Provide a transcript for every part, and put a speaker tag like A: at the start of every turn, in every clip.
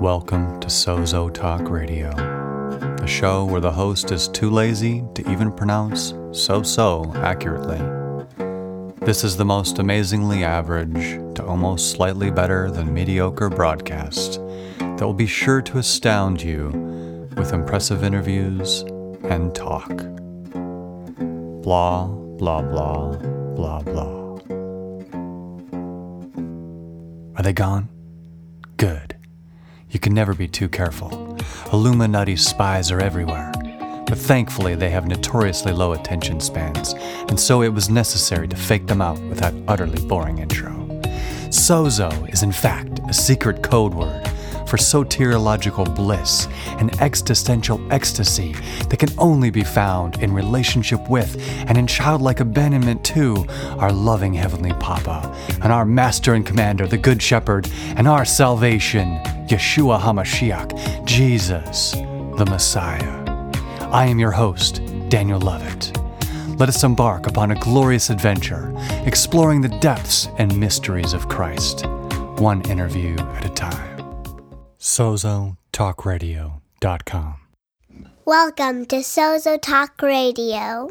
A: Welcome to Sozo Talk Radio, a show where the host is too lazy to even pronounce so accurately. This is the most amazingly average to almost slightly better than mediocre broadcast that will be sure to astound you with impressive interviews and talk. Blah, blah, blah, blah, blah. Are they gone? Good. You can never be too careful. Illuminati spies are everywhere. But thankfully, they have notoriously low attention spans, and so it was necessary to fake them out with that utterly boring intro. Sozo is in fact a secret code word for soteriological bliss and existential ecstasy that can only be found in relationship with and in childlike abandonment to our loving Heavenly Papa and our Master and Commander, the Good Shepherd, and our salvation, Yeshua HaMashiach, Jesus, the Messiah. I am your host, Daniel Lovett. Let us embark upon a glorious adventure, exploring the depths and mysteries of Christ, one interview at a time. SozoTalkRadio.com.
B: Welcome to Sozo Talk Radio.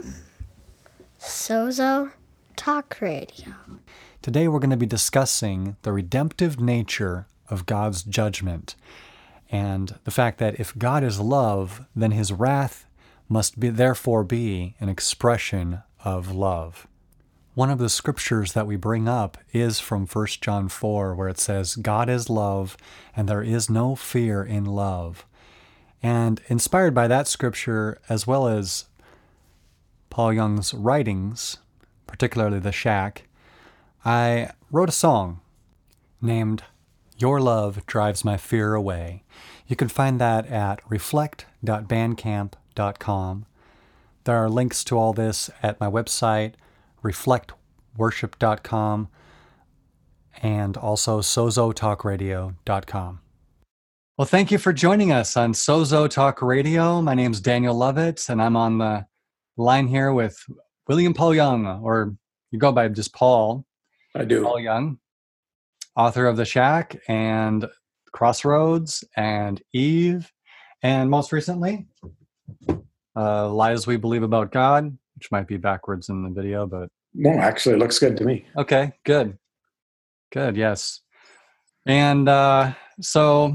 C: Sozo Talk Radio.
A: Today we're going to be discussing the redemptive nature of God's judgment and the fact that if God is love, then his wrath must therefore be an expression of love. One of the scriptures that we bring up is from 1 John 4, where it says, God is love, and there is no fear in love. And inspired by that scripture, as well as Paul Young's writings, particularly The Shack, I wrote a song named Your Love Drives My Fear Away. You can find that at reflect.bandcamp.com. There are links to all this at my website, reflectworship.com, and also sozotalkradio.com. Well, thank you for joining us on Sozo Talk Radio. My name's Daniel Lovett, and I'm on the line here with William Paul Young, or you go by just Paul.
D: I do.
A: Paul Young, author of The Shack and Crossroads and Eve, and most recently, Lies We Believe About God, which might be backwards in the video, but...
D: No, actually, it looks good to me.
A: Okay, good. Good, yes. And so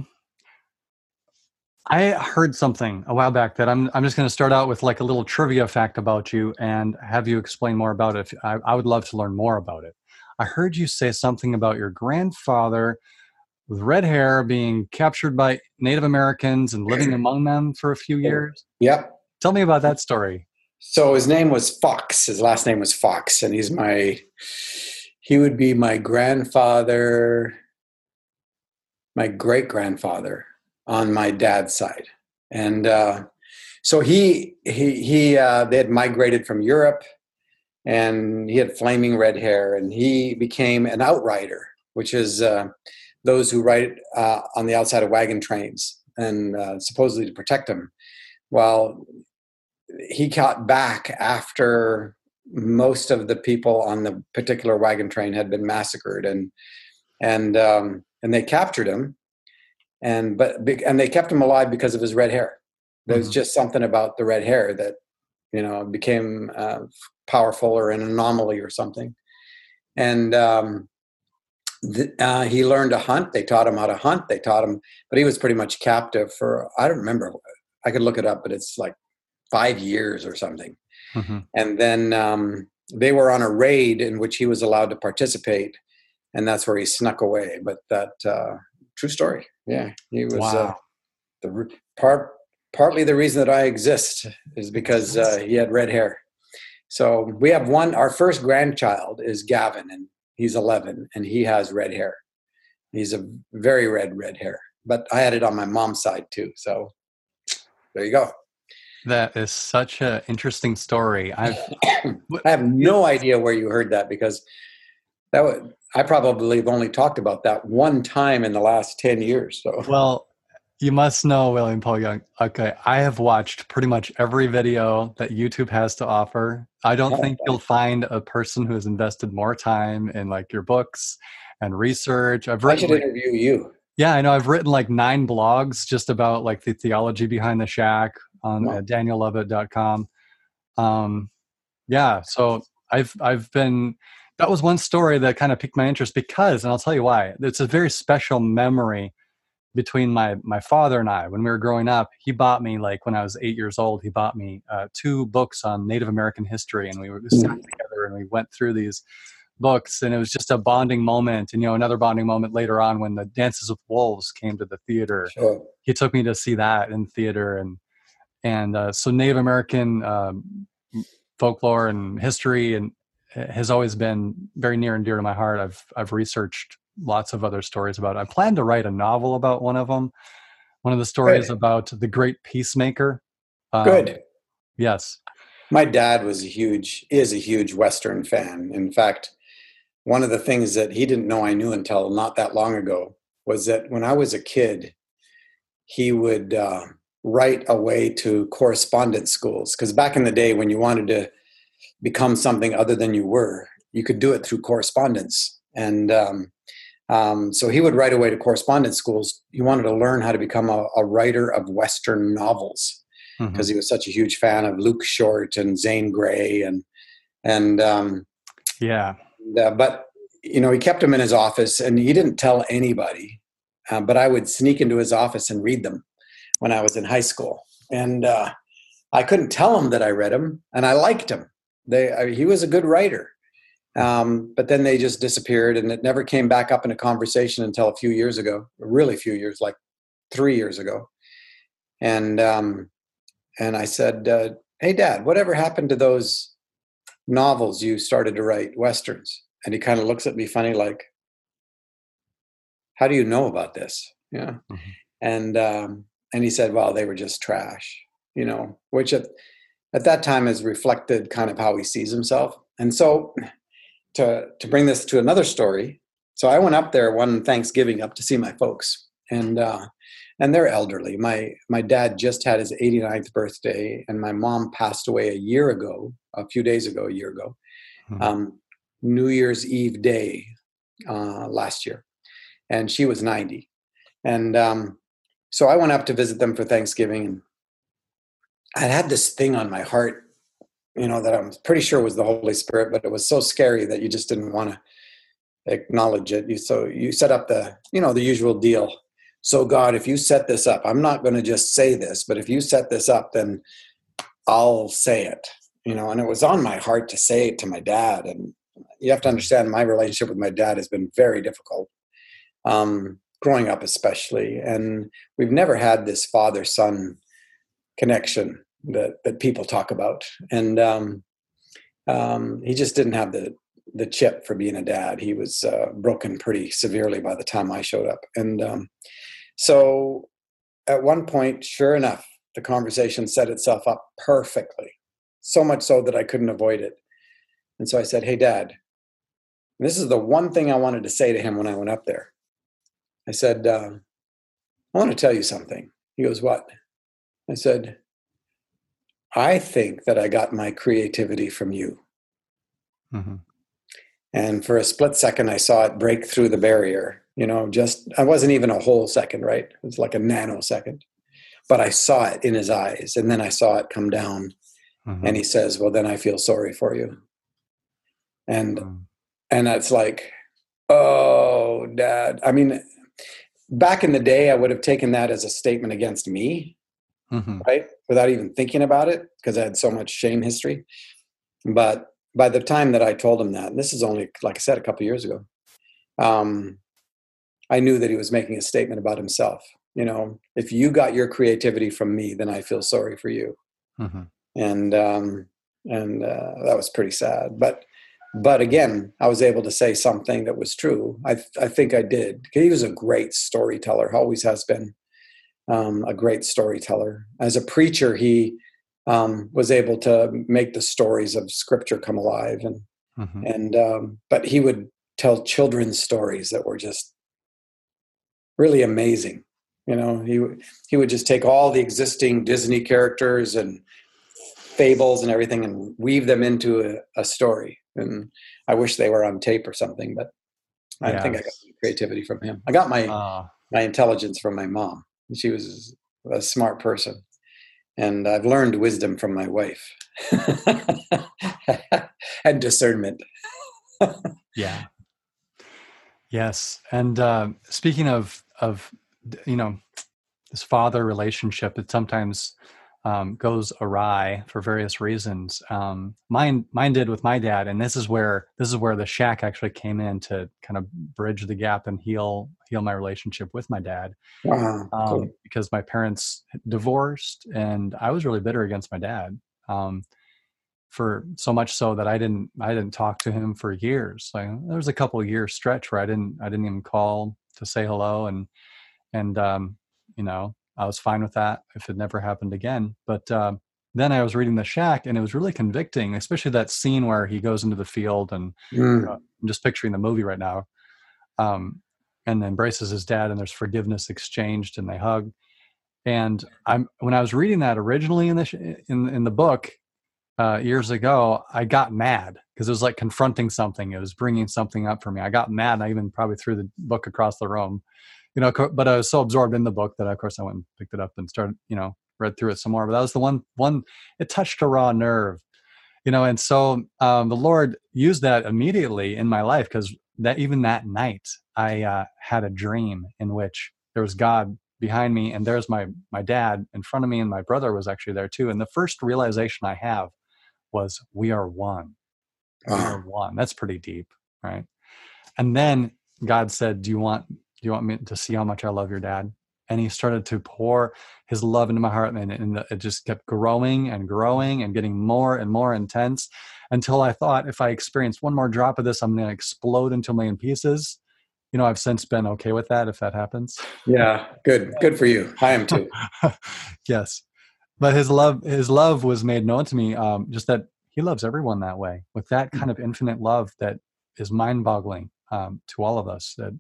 A: I heard something a while back that I'm just going to start out with like a little trivia fact about you and have you explain more about it. I would love to learn more about it. I heard you say something about your grandfather with red hair being captured by Native Americans and living among them for a few years.
D: Yep.
A: Tell me about that story.
D: So his name was Fox. His last name was Fox, and he would be my grandfather, my great-grandfather on my dad's side. And so they had migrated from Europe, and he had flaming red hair, and he became an outrider, which is those who ride on the outside of wagon trains and supposedly to protect them. Well, he got back after most of the people on the particular wagon train had been massacred, and they captured him, and they kept him alive because of his red hair. There was just something about the red hair that became powerful or an anomaly or something, and he learned to hunt. They taught him how to hunt. They taught him, but he was pretty much captive for, I don't remember. I could look it up, but it's like 5 years or something. Mm-hmm. And then they were on a raid in which he was allowed to participate, and that's where he snuck away. But that true story. Yeah, he was. Wow. Partly the reason that I exist is because he had red hair. So we have our first grandchild is Gavin, and he's 11, and he has red hair. He's a very red hair. But I had it on my mom's side too. So there you go.
A: That is such an interesting story.
D: I have no idea where you heard that, because I probably have only talked about that one time in the last 10 years. So.
A: Well, you must know William Paul Young. Okay, I have watched pretty much every video that YouTube has to offer. I don't think you'll find a person who has invested more time in like your books and research.
D: I should interview you.
A: Yeah, I know. I've written like 9 blogs just about like the theology behind the shack on
D: Wow.
A: daniellovett.com. Yeah, so I've been, that was one story that kind of piqued my interest because, and I'll tell you why. It's a very special memory between my father and I. When we were growing up, he bought me, like when I was 8 years old, he bought me 2 books on Native American history, and we sat together and we went through these books, and it was just a bonding moment. And another bonding moment later on when the Dances with Wolves came to the theater.
D: Sure.
A: He took me to see that in theater, and so Native American folklore and history and has always been very near and dear to my heart. I've researched lots of other stories about it. I plan to write a novel about one of them. One of the stories about the Great Peacemaker.
D: Good.
A: Yes.
D: My dad is a huge Western fan. In fact, one of the things that he didn't know I knew until not that long ago was that when I was a kid, he would write away to correspondence schools. Because back in the day, when you wanted to become something other than you were, you could do it through correspondence. And so he would write away to correspondence schools. He wanted to learn how to become a writer of Western novels because he was such a huge fan of Luke Short and Zane Grey but he kept them in his office, and he didn't tell anybody. But I would sneak into his office and read them when I was in high school, and I couldn't tell him that I read them, and I liked him. He was a good writer, but then they just disappeared, and it never came back up in a conversation until a few years ago. Really few years, like 3 years ago, and I said, "Hey, Dad, whatever happened to those novels you started to write, Westerns?" And he kind of looks at me funny, like, "How do you know about this?" Yeah. And he said, "Well, they were just trash," which at that time has reflected kind of how he sees himself. And so to bring this to another story, so I went up there one Thanksgiving up to see my folks, and they're elderly. My dad just had his 89th birthday, and my mom passed away a year ago. New Year's Eve day last year, and she was 90. And so I went up to visit them for Thanksgiving, and I had this thing on my heart, that I'm pretty sure was the Holy Spirit, but it was so scary that you just didn't want to acknowledge it. So you set up the usual deal. So God, if you set this up, I'm not going to just say this, but if you set this up, then I'll say it, and it was on my heart to say it to my dad. And you have to understand, my relationship with my dad has been very difficult, growing up especially. And we've never had this father-son connection that people talk about. And he just didn't have the chip for being a dad. He was broken pretty severely by the time I showed up. And so at one point, sure enough, the conversation set itself up perfectly, so much so that I couldn't avoid it. And so I said, "Hey, Dad," and this is the one thing I wanted to say to him when I went up there. I said, "I want to tell you something." He goes, "What?" I said, "I think that I got my creativity from you." And for a split second, I saw it break through the barrier. I wasn't even a whole second, right? It was like a nanosecond. But I saw it in his eyes, and then I saw it come down. And he says, "Well, then I feel sorry for you." And it's like, oh, Dad. I mean, back in the day, I would have taken that as a statement against me, right? Without even thinking about it, because I had so much shame history. But by the time that I told him that, and this is only, like I said, a couple of years ago, I knew that he was making a statement about himself. If you got your creativity from me, then I feel sorry for you. And that was pretty sad. But again, I was able to say something that was true. I think I did. He was a great storyteller, always has been a great storyteller. As a preacher, he was able to make the stories of Scripture come alive. But he would tell children's stories that were just really amazing. He would just take all the existing Disney characters and fables and everything and weave them into a story. And I wish they were on tape or something, but I think I got some creativity from him. I got my my intelligence from my mom. She was a smart person. And I've learned wisdom from my wife and discernment.
A: Yeah. Yes. And speaking of this father relationship, it sometimes goes awry for various reasons. Mine did with my dad, and this is where the shack actually came in to kind of bridge the gap and heal my relationship with my dad.
D: Cool.
A: Because my parents divorced, and I was really bitter against my dad. For so much so that I didn't talk to him for years. Like, there was a couple of years stretch where I didn't even call to say hello, and I was fine with that if it never happened again. But then I was reading The Shack, and it was really convicting, especially that scene where he goes into the field, and I'm just picturing the movie right now, and embraces his dad, and there's forgiveness exchanged, and they hug. And when I was reading that originally in the book years ago, I got mad because it was like confronting something. It was bringing something up for me. I got mad, and I even probably threw the book across the room. But I was so absorbed in the book that, of course, I went and picked it up and started, read through it some more. But that was the one, it touched a raw nerve, and so the Lord used that immediately in my life, because even that night, I had a dream in which there was God behind me, and there's my dad in front of me, and my brother was actually there too. And the first realization I have was, we are one. We are one. That's pretty deep, right? And then God said, do you want me to see how much I love your dad? And he started to pour his love into my heart, and it just kept growing and growing and getting more and more intense, until I thought, if I experienced one more drop of this, I'm going to explode into a million pieces. I've since been okay with that, if that happens.
D: Yeah, good for you. I am too.
A: Yes, but his love was made known to me. Just that he loves everyone that way, with that kind of infinite love that is mind-boggling to all of us. That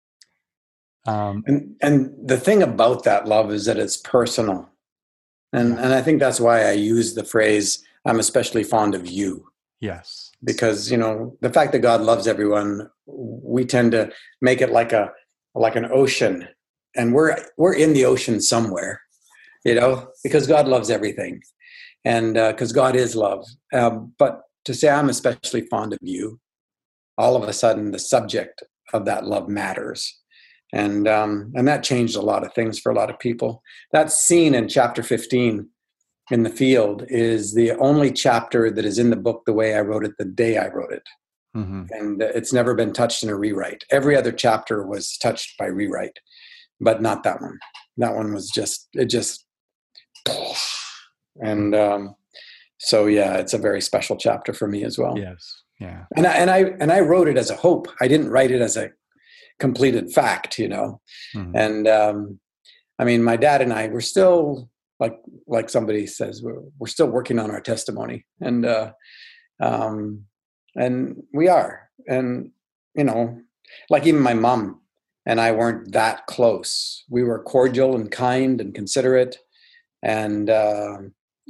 D: and the thing about that love is that it's personal, and I think that's why I use the phrase, "I'm especially fond of you."
A: Yes,
D: because the fact that God loves everyone, we tend to make it like an ocean, and we're in the ocean somewhere, because God loves everything, and because God is love. But to say I'm especially fond of you, all of a sudden the subject of that love matters. And that changed a lot of things for a lot of people. That scene in chapter 15 in the field is the only chapter that is in the book the way I wrote it the day I wrote it. Mm-hmm. And it's never been touched in a rewrite. Every other chapter was touched by rewrite, but not that one. That one was just. And so, yeah, it's a very special chapter for me as well.
A: Yes. Yeah.
D: And I wrote it as a hope. I didn't write it as a completed fact, Mm-hmm. And my dad and I were still like somebody says, we're still working on our testimony, and we are, and like even my mom and I weren't that close. We were cordial and kind and considerate, but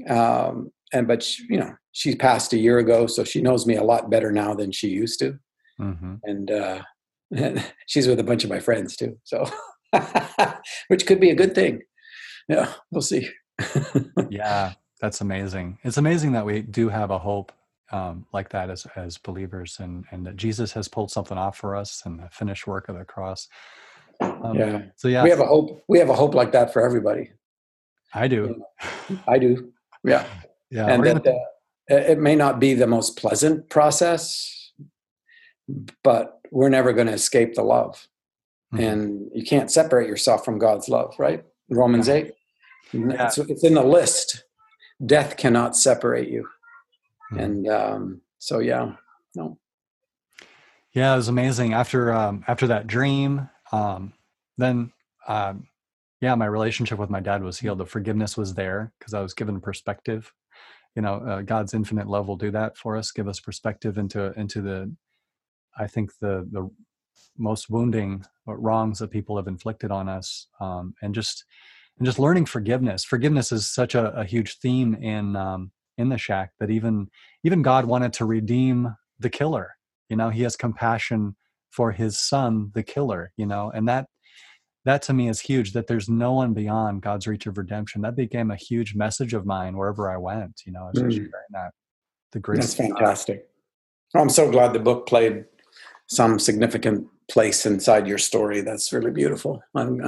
D: she passed a year ago, so she knows me a lot better now than she used to. Mm-hmm. And she's with a bunch of my friends too, so which could be a good thing. Yeah, we'll see.
A: Yeah, that's amazing. It's amazing that we do have a hope like that as believers, and that Jesus has pulled something off for us, and the finished work of the cross. So yeah,
D: we have a hope. We have a hope like that for everybody.
A: I do.
D: I do. Yeah.
A: Yeah.
D: And it may not be the most pleasant process, but we're never going to escape the love. Mm-hmm. And you can't separate yourself from God's love, right? Romans 8. Yeah. It's in the list. Death cannot separate you. Mm-hmm. And so, yeah, no.
A: Yeah, it was amazing. After that dream, then my relationship with my dad was healed. The forgiveness was there because I was given perspective. God's infinite love will do that for us, give us perspective into the, I think, the most wounding wrongs that people have inflicted on us, and just learning forgiveness. Forgiveness is such a huge theme in the Shack, that even God wanted to redeem the killer. He has compassion for his son, the killer. And that to me is huge, that there's no one beyond God's reach of redemption. That became a huge message of mine wherever I went, as I was sharing that. The grace.
D: That's fantastic. I'm so glad the book played some significant place inside your story. That's really beautiful.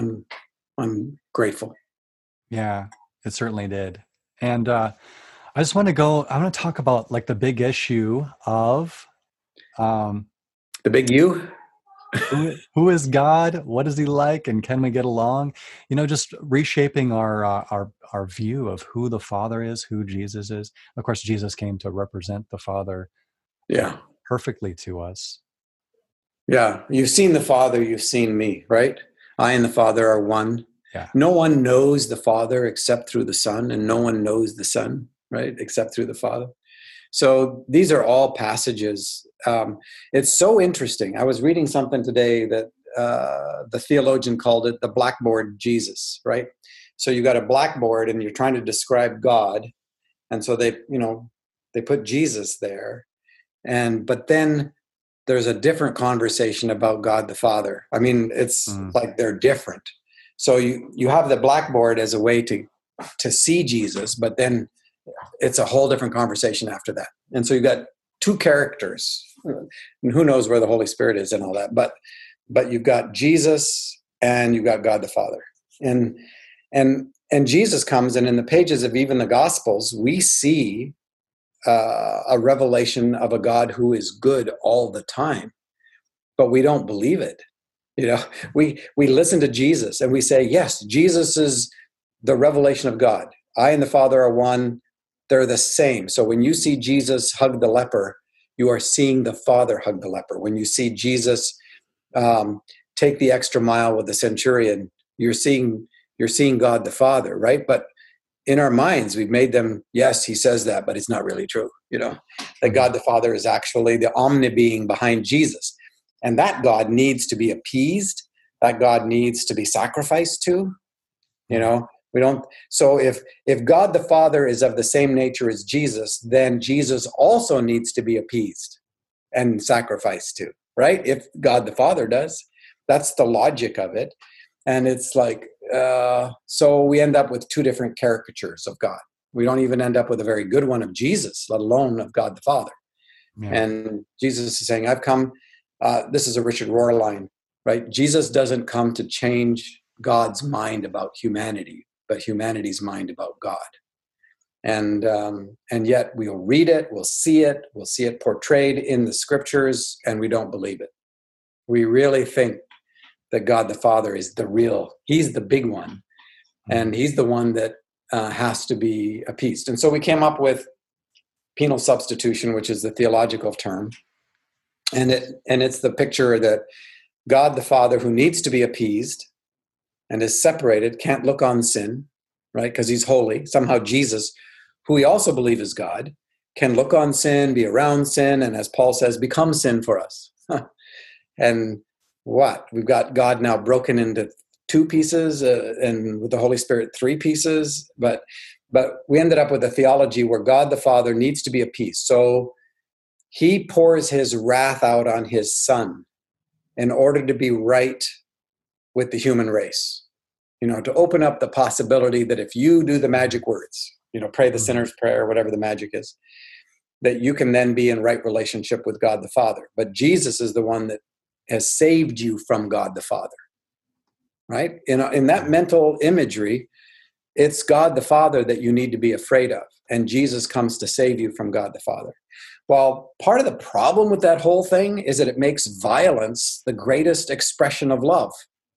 D: I'm grateful.
A: Yeah, it certainly did. And I want to talk about like the big issue of
D: the big you.
A: who is God? What is he like? And can we get along? Just reshaping our view of who the Father is, who Jesus is. Of course, Jesus came to represent the Father perfectly to us.
D: Yeah. You've seen the Father, you've seen me, right? I and the Father are one.
A: Yeah.
D: No one knows the Father except through the Son, and no one knows the Son, right, except through the Father. So these are all passages. It's so interesting. I was reading something today that the theologian called it the blackboard Jesus, right? So you got a blackboard and you're trying to describe God. And so they put Jesus there. But then there's a different conversation about God the Father. I mean, it's like they're different. So you have the blackboard as a way to see Jesus, but then it's a whole different conversation after that. And so you got two characters, and who knows where the Holy Spirit is and all that, but you've got Jesus and you've got God the Father. And Jesus comes, and in the pages of even the Gospels, we see a revelation of a God who is good all the time, but we don't believe it. We listen to Jesus and we say, yes, Jesus is the revelation of God. I and the Father are one. They're the same. So when you see Jesus hug the leper, you are seeing the Father hug the leper. When you see Jesus take the extra mile with the centurion, you're seeing God the Father, right? But in our minds, we've made them, yes, he says that, but it's not really true. That God the Father is actually the omni-being behind Jesus. And that God needs to be appeased. That God needs to be sacrificed to. We don't. So if God the Father is of the same nature as Jesus, then Jesus also needs to be appeased and sacrificed to, right? If God the Father does, that's the logic of it. And it's like, so we end up with two different caricatures of God. We don't even end up with a very good one of Jesus, let alone of God the Father. Yeah. And Jesus is saying, I've come, this is a Richard Rohr line, right? Jesus doesn't come to change God's mind about humanity, but humanity's mind about God. And yet we'll read it, we'll see it portrayed in the scriptures, and we don't believe it. We really think that God the Father is he's the big one, and he's the one that has to be appeased. And so we came up with penal substitution, which is the theological term. And it's the picture that God the Father, who needs to be appeased and is separated, can't look on sin, right? Because he's holy. Somehow Jesus, who we also believe is God, can look on sin, be around sin, and as Paul says, become sin for us. And we've got God now broken into two pieces, and with the Holy Spirit, three pieces. But we ended up with a theology where God the Father needs to be appeased. So he pours his wrath out on his Son in order to be right with the human race. To open up the possibility that if you do the magic words, pray the sinner's prayer, whatever the magic is, that you can then be in right relationship with God the Father. But Jesus is the one that has saved you from God the Father, right? In that mental imagery, it's God the Father that you need to be afraid of, and Jesus comes to save you from God the Father. Well, part of the problem with that whole thing is that it makes violence the greatest expression of love.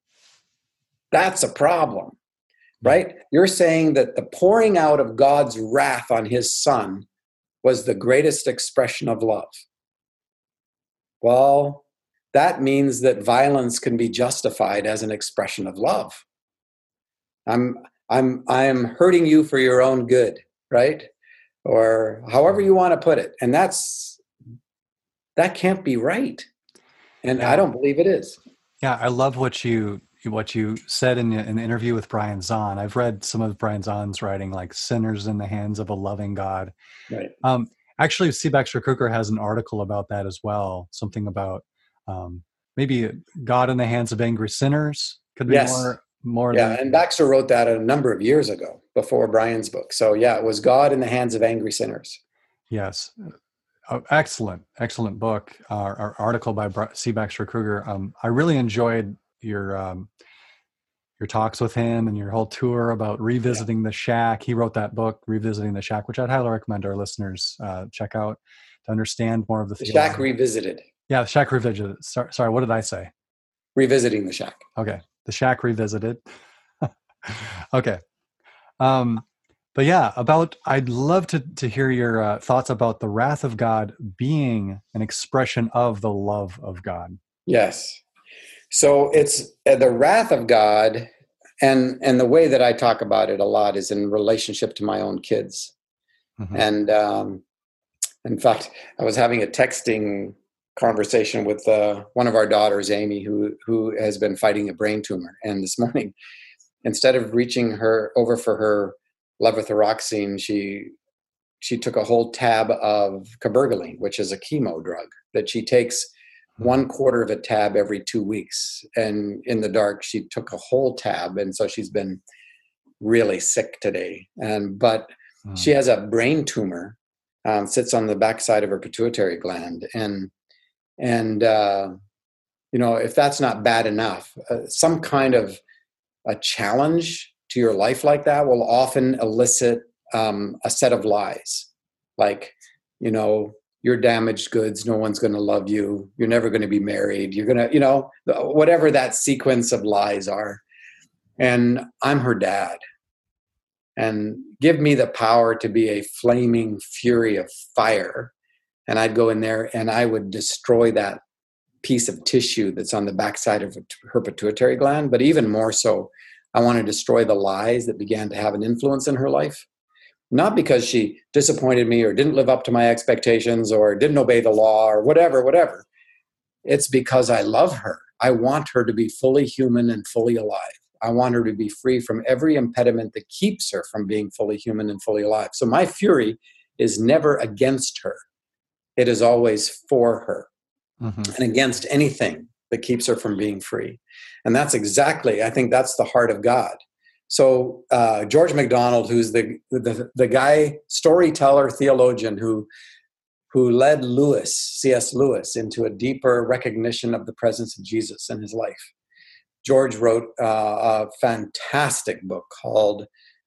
D: That's a problem, right? You're saying that the pouring out of God's wrath on his Son was the greatest expression of love. Well, that means that violence can be justified as an expression of love. I am hurting you for your own good, right? Or however you want to put it. And that can't be right. And I don't believe it is.
A: Yeah, I love what you said in the interview with Brian Zahn. I've read some of Brian Zahn's writing, like Sinners in the Hands of a Loving God.
D: Right.
A: Actually, C. Baxter Kruger has an article about that as well. Something about maybe God in the hands of angry sinners, Could be
D: Yes.
A: more
D: Yeah,
A: than
D: and Baxter wrote that a number of years ago, before Brian's book. So yeah, it was God in the hands of angry sinners.
A: yes. Excellent book. Our article by C. Baxter Kruger. I really enjoyed your talks with him and your whole tour about revisiting the shack. He wrote that book, Revisiting the Shack, which I'd highly recommend our listeners check out to understand more of the
D: Shack
A: theology.
D: Revisited.
A: Yeah, the Shack Revisited. Sorry, what did I say?
D: Revisiting the Shack.
A: Okay, the Shack Revisited. Okay. But yeah, I'd love to hear your thoughts about the wrath of God being an expression of the love of God.
D: Yes. So it's the wrath of God, and the way that I talk about it a lot is in relationship to my own kids.
A: Mm-hmm.
D: And in fact, I was having a texting conversation with one of our daughters, Amy, who has been fighting a brain tumor. And this morning, instead of reaching her over for her levothyroxine, she took a whole tab of cabergoline, which is a chemo drug that she takes 1/4 of a tab every 2 weeks. And in the dark, she took a whole tab. And so she's been really sick today. But she has a brain tumor, sits on the backside of her pituitary gland. And if that's not bad enough, some kind of a challenge to your life like that will often elicit a set of lies. Like, you're damaged goods. No one's going to love you. You're never going to be married. You're going to, whatever that sequence of lies are. And I'm her dad. And give me the power to be a flaming fury of fire. And I'd go in there and I would destroy that piece of tissue that's on the backside of her pituitary gland. But even more so, I want to destroy the lies that began to have an influence in her life. Not because she disappointed me or didn't live up to my expectations or didn't obey the law or whatever. It's because I love her. I want her to be fully human and fully alive. I want her to be free from every impediment that keeps her from being fully human and fully alive. So my fury is never against her. It is always for her, and against anything that keeps her from being free. And that's exactly, I think that's the heart of God. So George MacDonald, who's the guy, storyteller, theologian who led C.S. Lewis, into a deeper recognition of the presence of Jesus in his life. George wrote a fantastic book called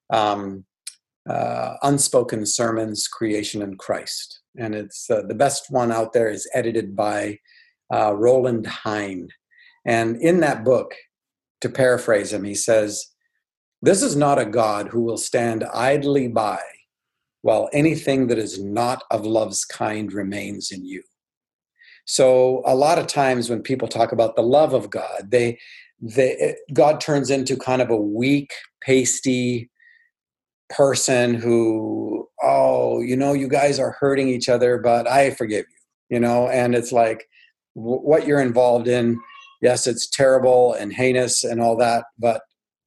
D: Unspoken Sermons, Creation and Christ. And it's the best one out there is edited by Roland Hine. And in that book, to paraphrase him, he says, "This is not a God who will stand idly by while anything that is not of love's kind remains in you." So a lot of times when people talk about the love of God, God turns into kind of a weak, pasty person who, you guys are hurting each other, but I forgive you, and it's like what you're involved in. Yes, it's terrible and heinous and all that, but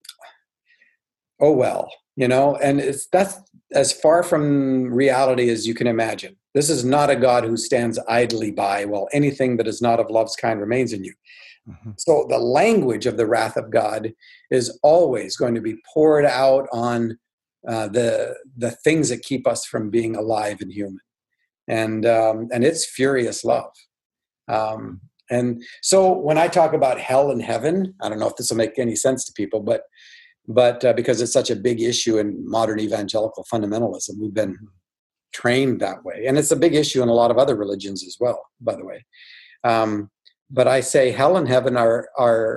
D: oh well, and that's as far from reality as you can imagine. This is not a God who stands idly by while anything that is not of love's kind remains in you. Mm-hmm. So the language of the wrath of God is always going to be poured out on the things that keep us from being alive and human, and it's furious love. And so when I talk about hell and heaven, I don't know if this will make any sense to people, but because it's such a big issue in modern evangelical fundamentalism, we've been trained that way. And it's a big issue in a lot of other religions as well, by the way. But I say hell and heaven are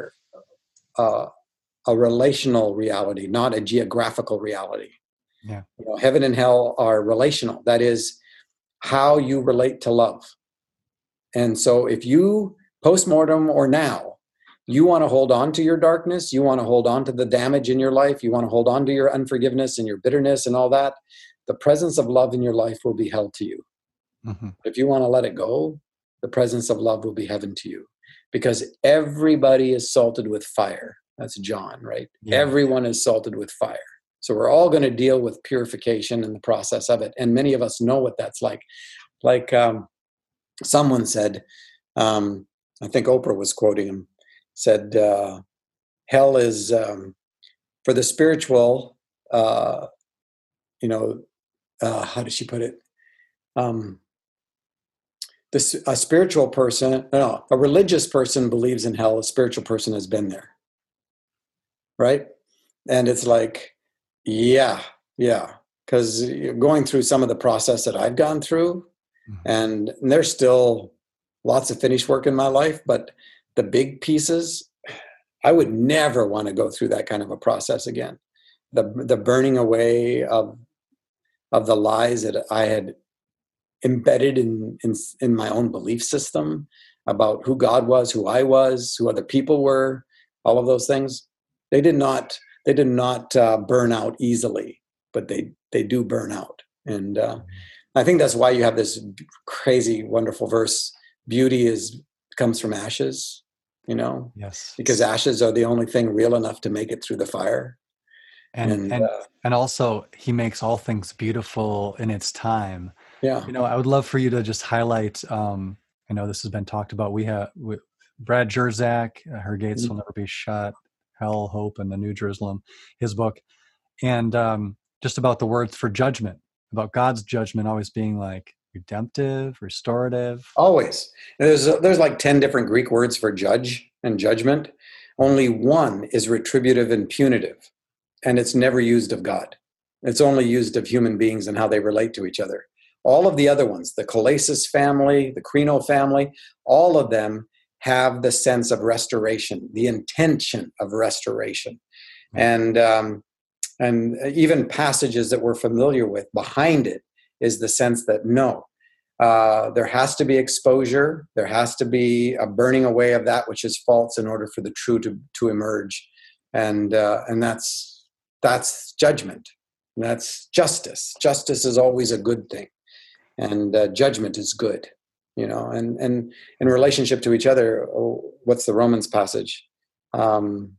D: a relational reality, not a geographical reality.
A: Yeah.
D: Heaven and hell are relational. That is how you relate to love. And so if you, postmortem or now, you want to hold on to your darkness, you want to hold on to the damage in your life, you want to hold on to your unforgiveness and your bitterness and all that, the presence of love in your life will be hell to you. Mm-hmm. If you want to let it go, the presence of love will be heaven to you. Because everybody is salted with fire. That's John, right? Yeah. Everyone is salted with fire. So we're all going to deal with purification in the process of it. And many of us know what that's like. Like someone said, I think Oprah was quoting him, said, hell is for the spiritual. How does she put it? A spiritual person, no, a religious person believes in hell. A spiritual person has been there, right? And it's like, yeah, because going through some of the process that I've gone through, and there's still lots of finished work in my life, but the big pieces, I would never want to go through that kind of a process again. The burning away of the lies that I had embedded in my own belief system about who God was, who I was, who other people were, all of those things. They did not burn out easily, but they do burn out. And I think that's why you have this crazy, wonderful verse, beauty comes from ashes,
A: Yes.
D: Because ashes are the only thing real enough to make it through the fire.
A: And also he makes all things beautiful in its time.
D: Yeah.
A: I would love for you to just highlight, I know this has been talked about. We have Brad Jersak, Her Gates Will Never Be Shut, Hell, Hope, and the New Jerusalem, his book. And just about the words for judgment, about God's judgment always being like redemptive, restorative.
D: Always. There's like 10 different Greek words for judge and judgment. Only one is retributive and punitive, and it's never used of God. It's only used of human beings and how they relate to each other. All of the other ones, the Collasus family, the Creno family, all of them have the sense of restoration, the intention of restoration. And even passages that we're familiar with, behind it is the sense that no, there has to be exposure, there has to be a burning away of that which is false in order for the true to emerge. And that's judgment. That's justice. Justice is always a good thing. And judgment is good, and in relationship to each other. What's the Romans passage? Don't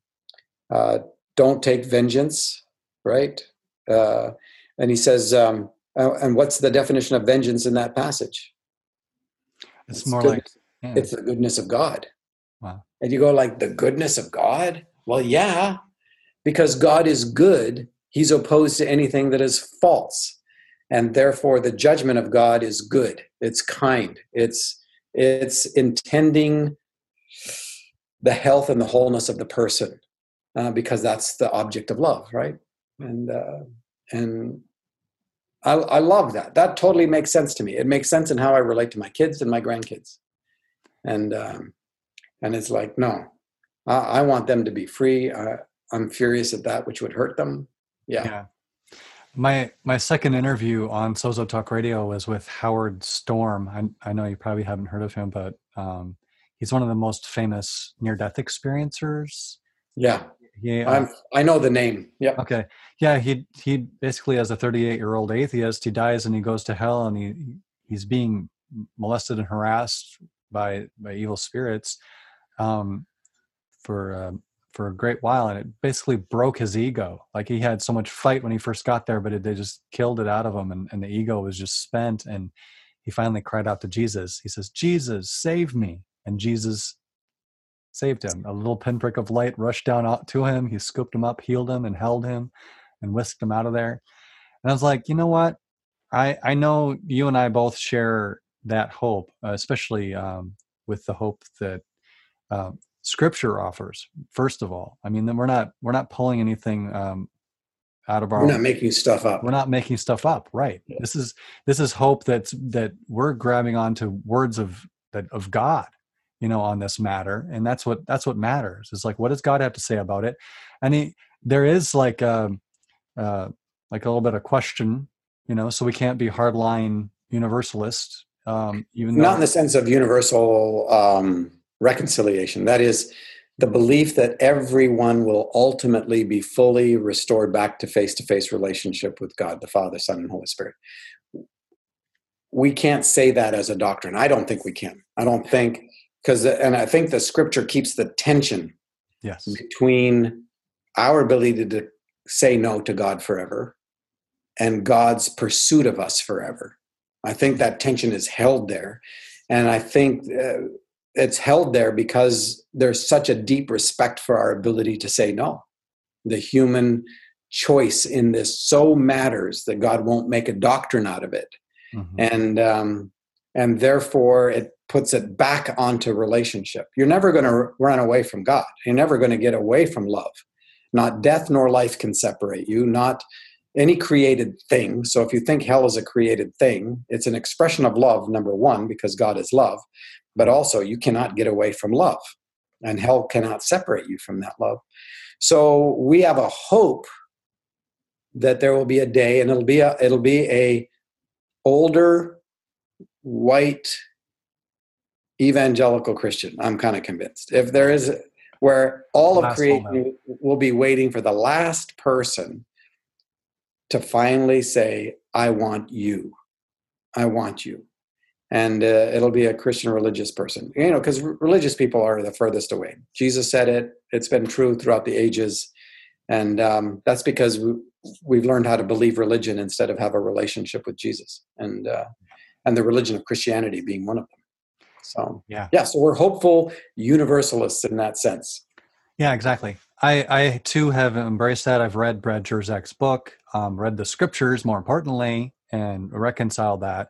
D: take vengeance, right? And he says, and what's the definition of vengeance in that passage?
A: It's more like,
D: it's the goodness of God.
A: Wow.
D: And you go like, the goodness of God? Well, yeah, because God is good. He's opposed to anything that is false. And therefore, the judgment of God is good. It's kind. It's intending the health and the wholeness of the person, because that's the object of love, right? And I love that. That totally makes sense to me. It makes sense in how I relate to my kids and my grandkids. And it's like, no, I want them to be free. I'm furious at that which would hurt them. Yeah.
A: My second interview on Sozo Talk Radio was with Howard Storm. I know you probably haven't heard of him, but he's one of the most famous near-death experiencers.
D: Yeah, I know the name. Yeah.
A: Okay. Yeah, he basically, as a 38-year-old atheist, he dies and he goes to hell, and he's being molested and harassed by evil spirits for a great while, and it basically broke his ego. Like, he had so much fight when he first got there, but they just killed it out of him, and the ego was just spent. And he finally cried out to Jesus. He says, "Jesus, save me!" And Jesus saved him. A little pinprick of light rushed down to him. He scooped him up, healed him, and held him, and whisked him out of there. And I was like, you know what? I know you and I both share that hope, especially with the hope that Scripture offers. First of all, I mean, we're not pulling anything out of our.
D: We're not making stuff up.
A: We're not making stuff up, right? Yeah. This is hope that we're grabbing onto words of God, on this matter, and that's what matters. Is like, what does God have to say about it? And there is like a little bit of question, so we can't be hardline universalist, even though,
D: not in the sense of universal reconciliation. That is the belief that everyone will ultimately be fully restored back to face-to-face relationship with God, the Father, Son, and Holy Spirit. We can't say that as a doctrine. I don't think we can. I don't think, and I think the Scripture keeps the tension between our ability to say no to God forever and God's pursuit of us forever. I think that tension is held there. And I think it's held there because there's such a deep respect for our ability to say no. The human choice in this so matters that God won't make a doctrine out of it. And therefore it puts it back onto relationship. You're never going to run away from God. You're never going to get away from love. Not death nor life can separate you, not any created thing. So if you think hell is a created thing, it's an expression of love, number one, because God is love. But also you cannot get away from love, and hell cannot separate you from that love. So we have a hope that there will be a day, and it'll be a older white evangelical Christian. I'm kind of convinced. If there is, where all of creation will be waiting for the last person to finally say, I want you. I want you. And it'll be a Christian religious person, because religious people are the furthest away. Jesus said it. It's been true throughout the ages. And that's because we've learned how to believe religion instead of have a relationship with Jesus, and the religion of Christianity being one of them. So, so we're hopeful universalists in that sense.
A: Yeah, exactly. I too have embraced that. I've read Brad Jerzak's book, read the scriptures, more importantly, and reconciled that.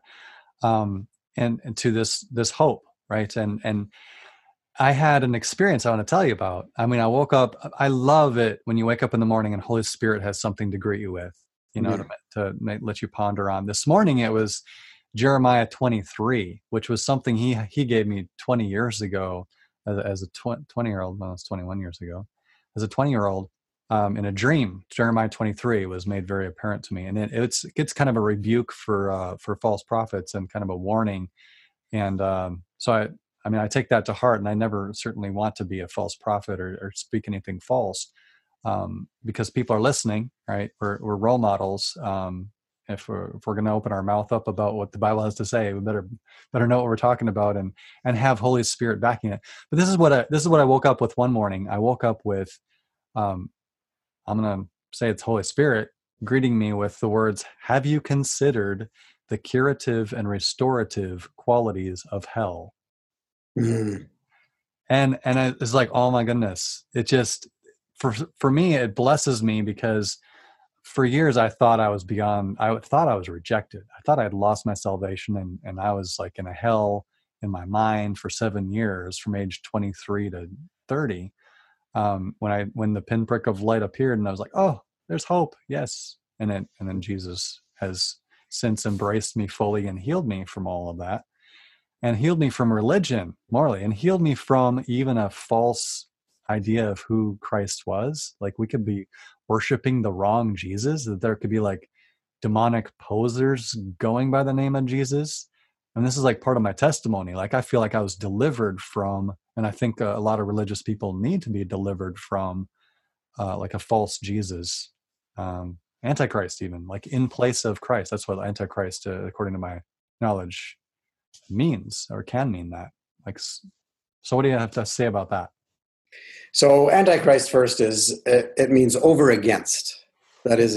A: And to this hope, right? And I had an experience I want to tell you about. I mean, I woke up. I love it when you wake up in the morning and Holy Spirit has something to greet you with, to let you ponder on. This morning it was Jeremiah 23, which was something he gave me 20 years ago as a 20-year-old. Well, it's 21 years ago. As a 20-year-old, in a dream, Jeremiah 23 was made very apparent to me, and it's kind of a rebuke for false prophets and kind of a warning. And so I take that to heart, and I never certainly want to be a false prophet or speak anything false, because people are listening, right? We're role models. If we're going to open our mouth up about what the Bible has to say, we better know what we're talking about and have Holy Spirit backing it. But this is what I woke up with one morning. I woke up with, I'm going to say it's Holy Spirit greeting me with the words, "Have you considered the curative and restorative qualities of hell?" Mm. And it's like, oh my goodness, it just, for me, it blesses me, because for years I thought I was rejected. I thought I had lost my salvation, and I was like in a hell in my mind for 7 years, from age 23 to 30. When the pinprick of light appeared, and I was like, oh, there's hope. Yes. And then Jesus has since embraced me fully and healed me from all of that, and healed me from religion, morally, and healed me from even a false idea of who Christ was. Like, we could be worshiping the wrong Jesus, that there could be like demonic posers going by the name of Jesus. And this is like part of my testimony. Like, I feel like I was delivered from, and I think a lot of religious people need to be delivered from, like a false Jesus, Antichrist, even like in place of Christ. That's what Antichrist, according to my knowledge, means, or can mean that. Like, so what do you have to say about that?
D: So Antichrist first it means over against. That is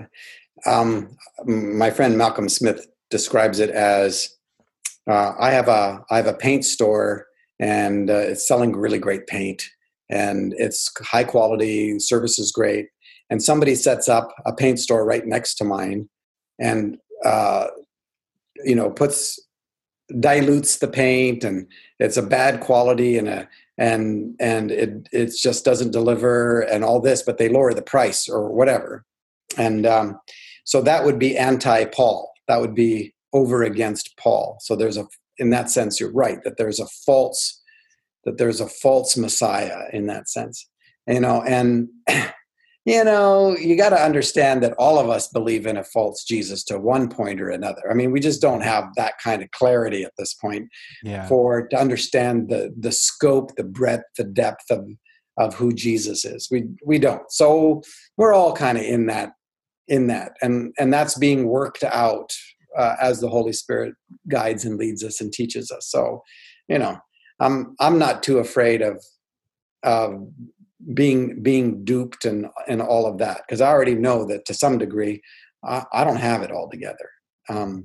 D: my friend Malcolm Smith describes it as, I have a paint store, and it's selling really great paint, and it's high quality, service is great, and somebody sets up a paint store right next to mine, and dilutes the paint, and it's a bad quality, and it just doesn't deliver, and all this, but they lower the price or whatever, and so that would be anti-Paul. That would be over against Paul. So in that sense, you're right, that there's a false Messiah in that sense, and you got to understand that all of us believe in a false Jesus to one point or another. I mean, we just don't have that kind of clarity at this point to understand the scope, the breadth, the depth of who Jesus is. We don't. So we're all kind of in that, and that's being worked out as the Holy Spirit guides and leads us and teaches us. So, I'm not too afraid of being duped and all of that, because I already know that to some degree I don't have it all together, and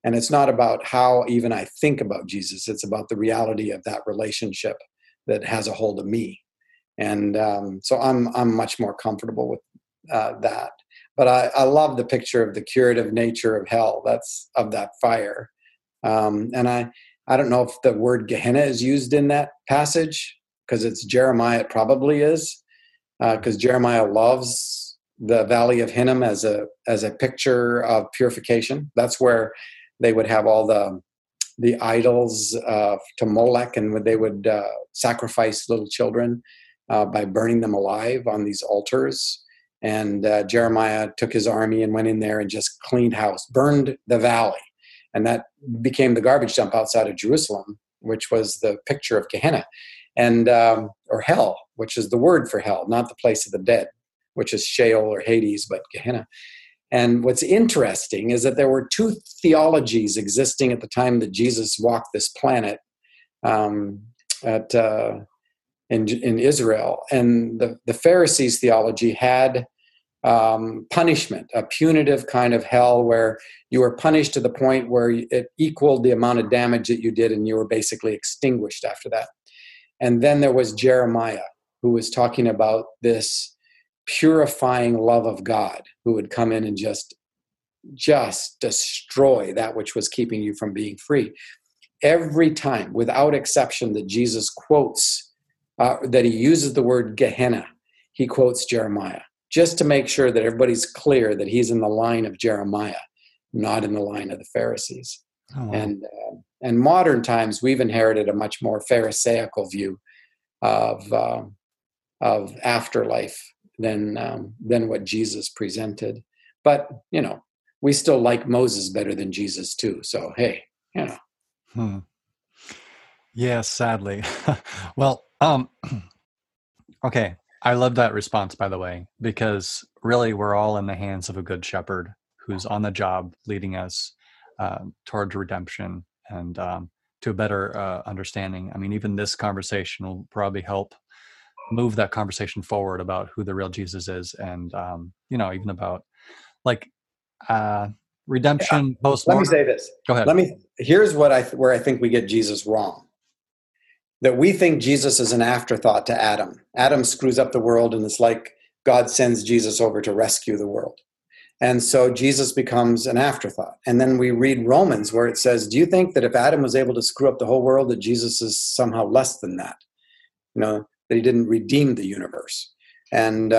D: And it's not about how even I think about Jesus. It's about the reality of that relationship that has a hold of me. And so I'm much more comfortable with that. But I love the picture of the curative nature of hell. That's of that fire. And I don't know if the word Gehenna is used in that passage, because it's Jeremiah. It probably is, because Jeremiah loves the Valley of Hinnom as a picture of purification. That's where they would have all the idols to Molech, and they would sacrifice little children by burning them alive on these altars. And Jeremiah took his army and went in there and just cleaned house, burned the valley. And that became the garbage dump outside of Jerusalem, which was the picture of Gehenna, and or hell, which is the word for hell, not the place of the dead, which is Sheol or Hades, but Gehenna. And what's interesting is that there were two theologies existing at the time that Jesus walked this planet in Israel. And the Pharisees' theology had punishment, a punitive kind of hell where you were punished to the point where it equaled the amount of damage that you did, and you were basically extinguished after that. And then there was Jeremiah, who was talking about this purifying love of God, who would come in and just destroy that which was keeping you from being free. Every time, without exception, that Jesus quotes, that he uses the word Gehenna, he quotes Jeremiah, just to make sure that everybody's clear that he's in the line of Jeremiah, not in the line of the Pharisees. Oh, wow. And modern times, we've inherited a much more Pharisaical view of afterlife than what Jesus presented. But, we still like Moses better than Jesus too. So, hey,
A: Yeah, sadly. Well, okay. I love that response, by the way, because really we're all in the hands of a good shepherd who's on the job leading us towards redemption and to a better understanding. I mean, even this conversation will probably help move that conversation forward about who the real Jesus is, and even about redemption post-mortem.
D: Let me say this.
A: Go ahead.
D: Here's where I think we get Jesus wrong. That we think Jesus is an afterthought to Adam. Adam screws up the world, and it's like God sends Jesus over to rescue the world. And so Jesus becomes an afterthought. And then we read Romans where it says, do you think that if Adam was able to screw up the whole world, that Jesus is somehow less than that? That he didn't redeem the universe. And,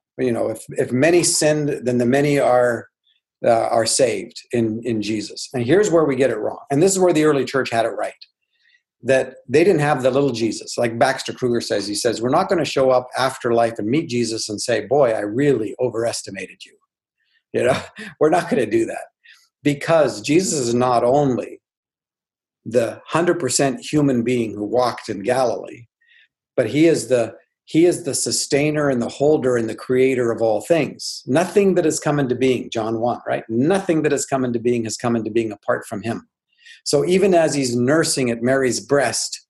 D: if many sinned, then the many are saved in Jesus. And here's where we get it wrong. And this is where the early church had it right. That they didn't have the little Jesus. Like Baxter Kruger says, he says, we're not going to show up after life and meet Jesus and say, boy, I really overestimated you. We're not going to do that, because Jesus is not only the 100% human being who walked in Galilee, but he is the sustainer and the holder and the creator of all things. Nothing that has come into being, John 1, right? Nothing that has come into being has come into being apart from him. So even as he's nursing at Mary's breast,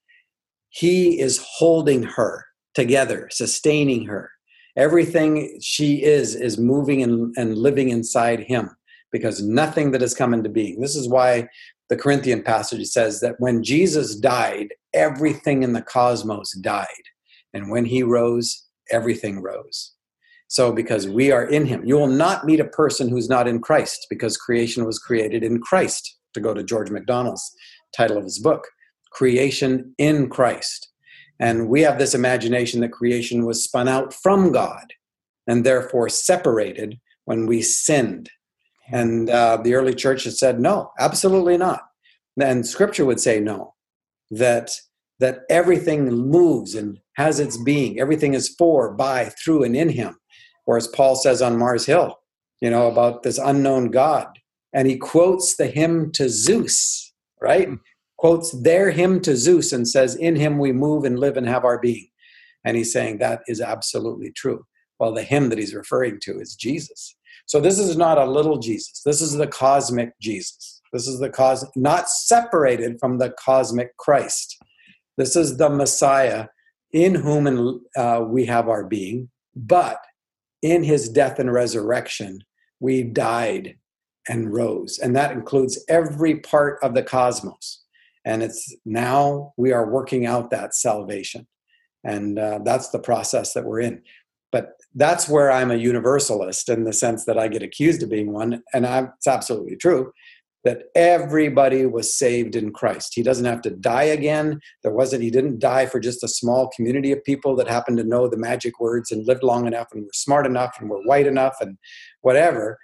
D: he is holding her together, sustaining her. Everything she is moving and living inside him, because nothing that has come into being. This is why the Corinthian passage says that when Jesus died, everything in the cosmos died. And when he rose, everything rose. So because we are in him, you will not meet a person who's not in Christ, because creation was created in Christ, to go to George MacDonald's title of his book, Creation in Christ. And we have this imagination that creation was spun out from God and therefore separated when we sinned. And the early church has said, no, absolutely not. And scripture would say no, that everything moves and has its being. Everything is for, by, through, and in him. Or as Paul says on Mars Hill, about this unknown God. And he quotes the hymn to Zeus, right? Quotes their hymn to Zeus and says, in him we move and live and have our being. And he's saying that is absolutely true. Well, the hymn that he's referring to is Jesus. So this is not a little Jesus. This is the cosmic Jesus. This is not separated from the cosmic Christ. This is the Messiah in whom we have our being, but in his death and resurrection, we died and rose. And that includes every part of the cosmos. And it's now we are working out that salvation. And that's the process that we're in. But that's where I'm a universalist in the sense that I get accused of being one. And it's absolutely true that everybody was saved in Christ. He doesn't have to die again. He didn't die for just a small community of people that happened to know the magic words and lived long enough and were smart enough and were white enough and whatever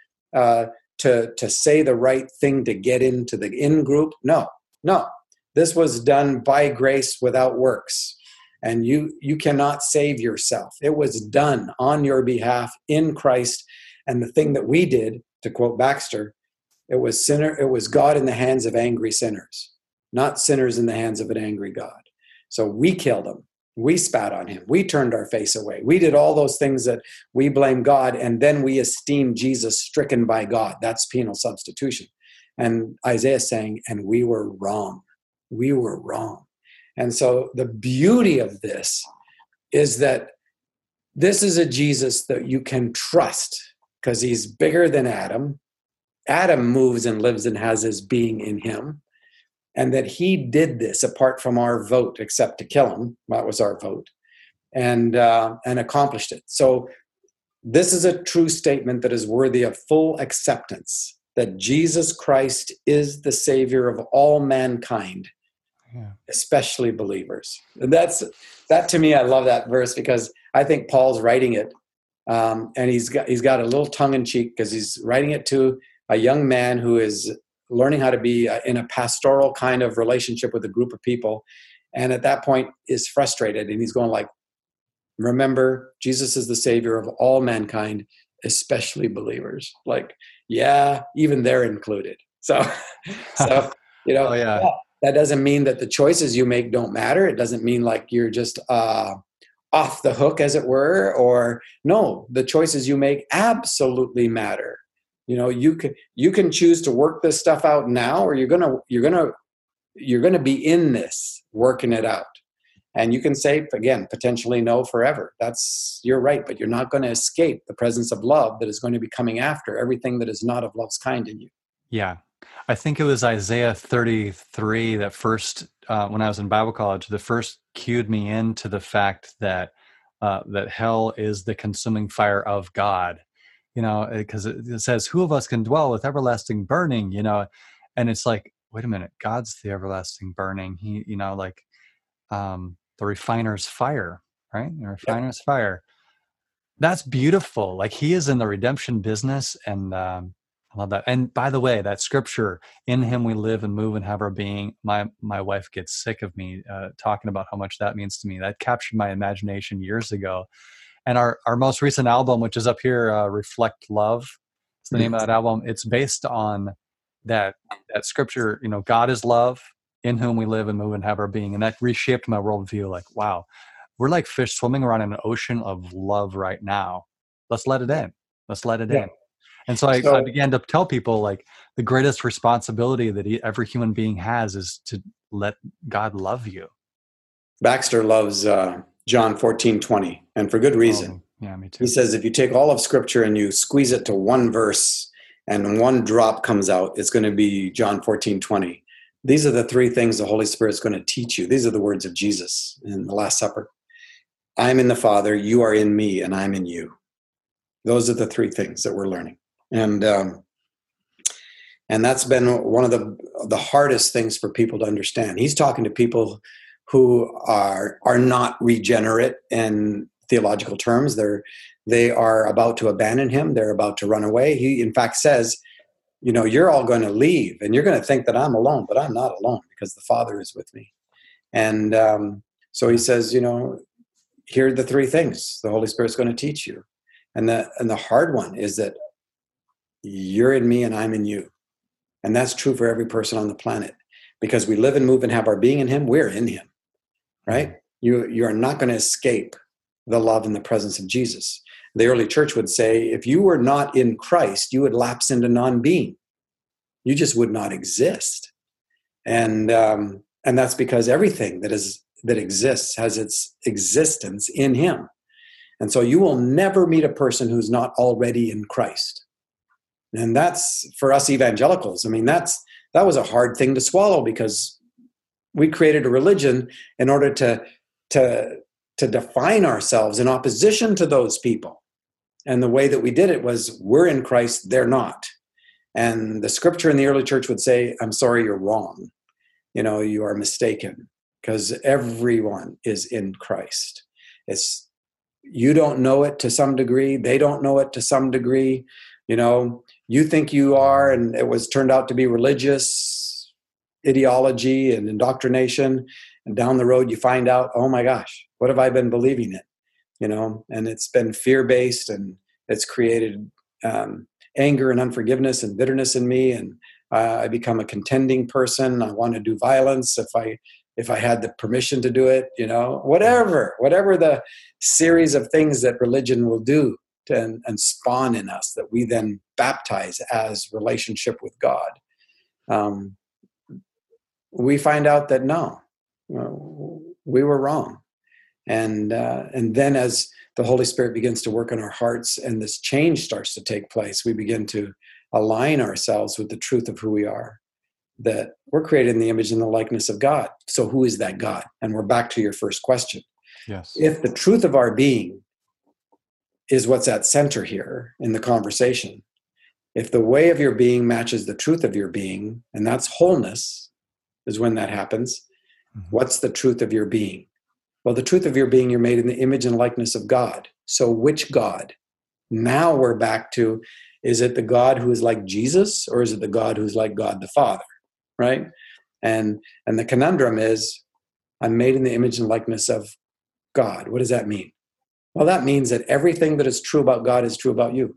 D: to say the right thing to get into the in group. No. This was done by grace without works. And you cannot save yourself. It was done on your behalf in Christ. And the thing that we did, to quote Baxter, it was God in the hands of angry sinners, not sinners in the hands of an angry God. So we killed him. We spat on him. We turned our face away. We did all those things that we blame God, and then we esteem Jesus stricken by God. That's penal substitution. And Isaiah is saying, and we were wrong. We were wrong. And so the beauty of this is that this is a Jesus that you can trust because he's bigger than Adam. Adam moves and lives and has his being in him. And that he did this apart from our vote, except to kill him. That was our vote. And accomplished it. So this is a true statement that is worthy of full acceptance, that Jesus Christ is the Savior of all mankind. Yeah. Especially believers. And that to me, I love that verse because I think Paul's writing it, and he's got a little tongue in cheek because he's writing it to a young man who is learning how to be in a pastoral kind of relationship with a group of people, and at that point is frustrated, and he's going like, "Remember, Jesus is the Savior of all mankind, especially believers." Like, yeah, even they're included. So you know. Oh, yeah. That doesn't mean that the choices you make don't matter. It doesn't mean like you're just off the hook, as it were, or no, the choices you make absolutely matter. You know, you can choose to work this stuff out now, or you're gonna be in this working it out. And you can say, again, potentially no forever. You're right, but you're not going to escape the presence of love that is going to be coming after everything that is not of love's kind in you.
A: Yeah. I think it was Isaiah 33 that first, when I was in Bible college, that first cued me into the fact that hell is the consuming fire of God, you know, because it says, who of us can dwell with everlasting burning, you know, and it's like, wait a minute, God's the everlasting burning. He, you know, like the refiner's fire, right? The refiner's fire. That's beautiful. Like he is in the redemption business, and I love that. And by the way, that scripture, in him we live and move and have our being, my wife gets sick of me talking about how much that means to me. That captured my imagination years ago. And our most recent album, which is up here, Reflect Love, is the name of that album. It's based on that scripture, you know, God is love, in whom we live and move and have our being. And that reshaped my worldview. Like, wow, we're like fish swimming around in an ocean of love right now. Let's let it in. Let's let it in. And so I began to tell people, like, the greatest responsibility that every human being has is to let God love you.
D: Baxter loves John 14:20, and for good reason.
A: Oh, yeah, me too.
D: He says, if you take all of Scripture and you squeeze it to one verse and one drop comes out, it's going to be John 14:20. These are the three things the Holy Spirit's going to teach you. These are the words of Jesus in the Last Supper. I'm in the Father, you are in me, and I'm in you. Those are the three things that we're learning. And that's been one of the hardest things for people to understand. He's talking to people who are not regenerate in theological terms. They are about to abandon him. They're about to run away. He, in fact, says, you know, you're all going to leave, and you're going to think that I'm alone, but I'm not alone because the Father is with me. And so he says, you know, here are the three things the Holy Spirit's going to teach you. And the hard one is that you're in me and I'm in you. And that's true for every person on the planet, because we live and move and have our being in him. We're in him, right? You are not going to escape the love and the presence of Jesus. The early church would say, if you were not in Christ, you would lapse into non-being. You just would not exist. And that's because everything that exists has its existence in him. And so you will never meet a person who's not already in Christ. And that's for us evangelicals. I mean, that was a hard thing to swallow, because we created a religion in order to define ourselves in opposition to those people. And the way that we did it was, we're in Christ, they're not. And the scripture in the early church would say, I'm sorry, you're wrong. You are mistaken, because everyone is in Christ. You don't know it to some degree. They don't know it to some degree. You think you are, and it was turned out to be religious ideology and indoctrination. And down the road, you find out, oh my gosh, what have I been believing in? And it's been fear-based, and it's created anger and unforgiveness and bitterness in me. And I become a contending person. I want to do violence if I had the permission to do it, whatever the series of things that religion will do and spawn in us, that we then baptize as relationship with God. We find out that no, we were wrong. And then as the Holy Spirit begins to work in our hearts and this change starts to take place, we begin to align ourselves with the truth of who we are, that we're created in the image and the likeness of God. So who is that God? And we're back to your first question.
A: Yes.
D: If the truth of our being is what's at center here in the conversation, if the way of your being matches the truth of your being, and that's wholeness, is when that happens, what's the truth of your being? Well, the truth of your being, you're made in the image and likeness of God. So which God? Now we're back to, is it the God who is like Jesus, or is it the God who's like God the Father? Right? And the conundrum is, I'm made in the image and likeness of God. What does that mean? Well, that means that everything that is true about God is true about you.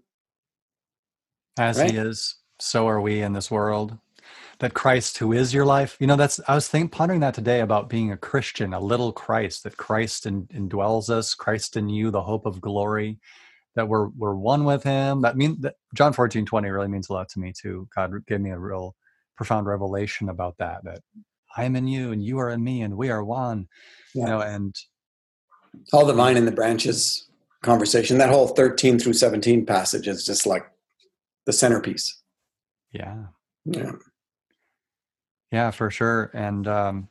A: As
D: right?
A: he is, so are we in this world. That Christ, who is your life, I was pondering that today about being a Christian, a little Christ, that Christ indwells us, Christ in you, the hope of glory, that we're one with him. That John 14:20 really means a lot to me too. God gave me a real profound revelation about that I am in you and you are in me and we are one.
D: Yeah.
A: And
D: all the vine and the branches conversation, that whole 13 through 17 passage is just like the centerpiece.
A: Yeah.
D: Yeah.
A: Yeah, for sure. And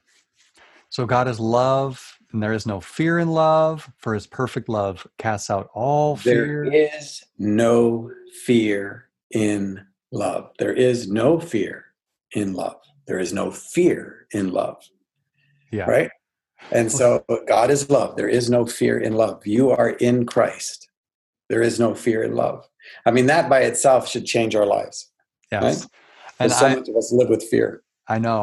A: so God is love, and there is no fear in love, for his perfect love casts out all fear.
D: There is no fear in love. There is no fear in love. There is no fear in love.
A: Yeah.
D: Right? And so God is love. There is no fear in love. You are in Christ. There is no fear in love. I mean, that by itself should change our lives.
A: Yes.
D: Right? And so much of us live with fear.
A: I know.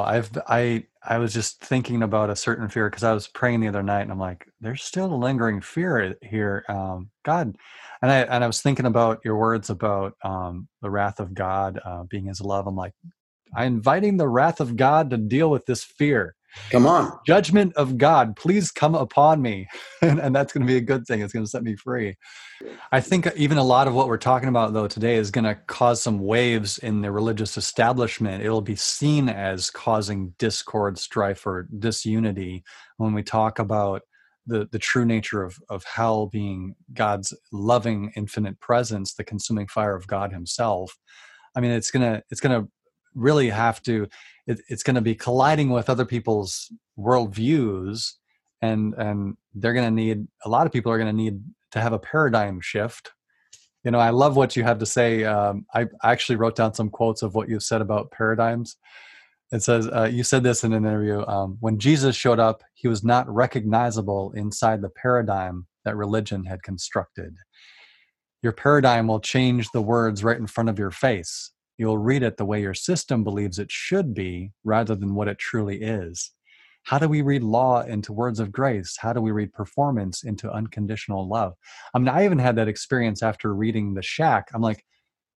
A: I was just thinking about a certain fear because I was praying the other night, and I'm like, there's still a lingering fear here, God. And I was thinking about your words about the wrath of God being his love. I'm like, I'm inviting the wrath of God to deal with this fear.
D: Come on.
A: Judgment of God, please come upon me. And that's going to be a good thing. It's going to set me free. I think even a lot of what we're talking about, though, today is going to cause some waves in the religious establishment. It'll be seen as causing discord, strife, or disunity when we talk about the true nature of hell being God's loving, infinite presence, the consuming fire of God himself. I mean, it's gonna really have to, it's going to be colliding with other people's worldviews, and they're going to need, a lot of people are going to need to have a paradigm shift. I love what you have to say. I actually wrote down some quotes of what you said about paradigms. It says, you said this in an interview, when Jesus showed up, he was not recognizable inside the paradigm that religion had constructed. Your paradigm will change the words right in front of your face. You'll read it the way your system believes it should be, rather than what it truly is. How do we read law into words of grace? How do we read performance into unconditional love? I mean, I even had that experience after reading The Shack. I'm like,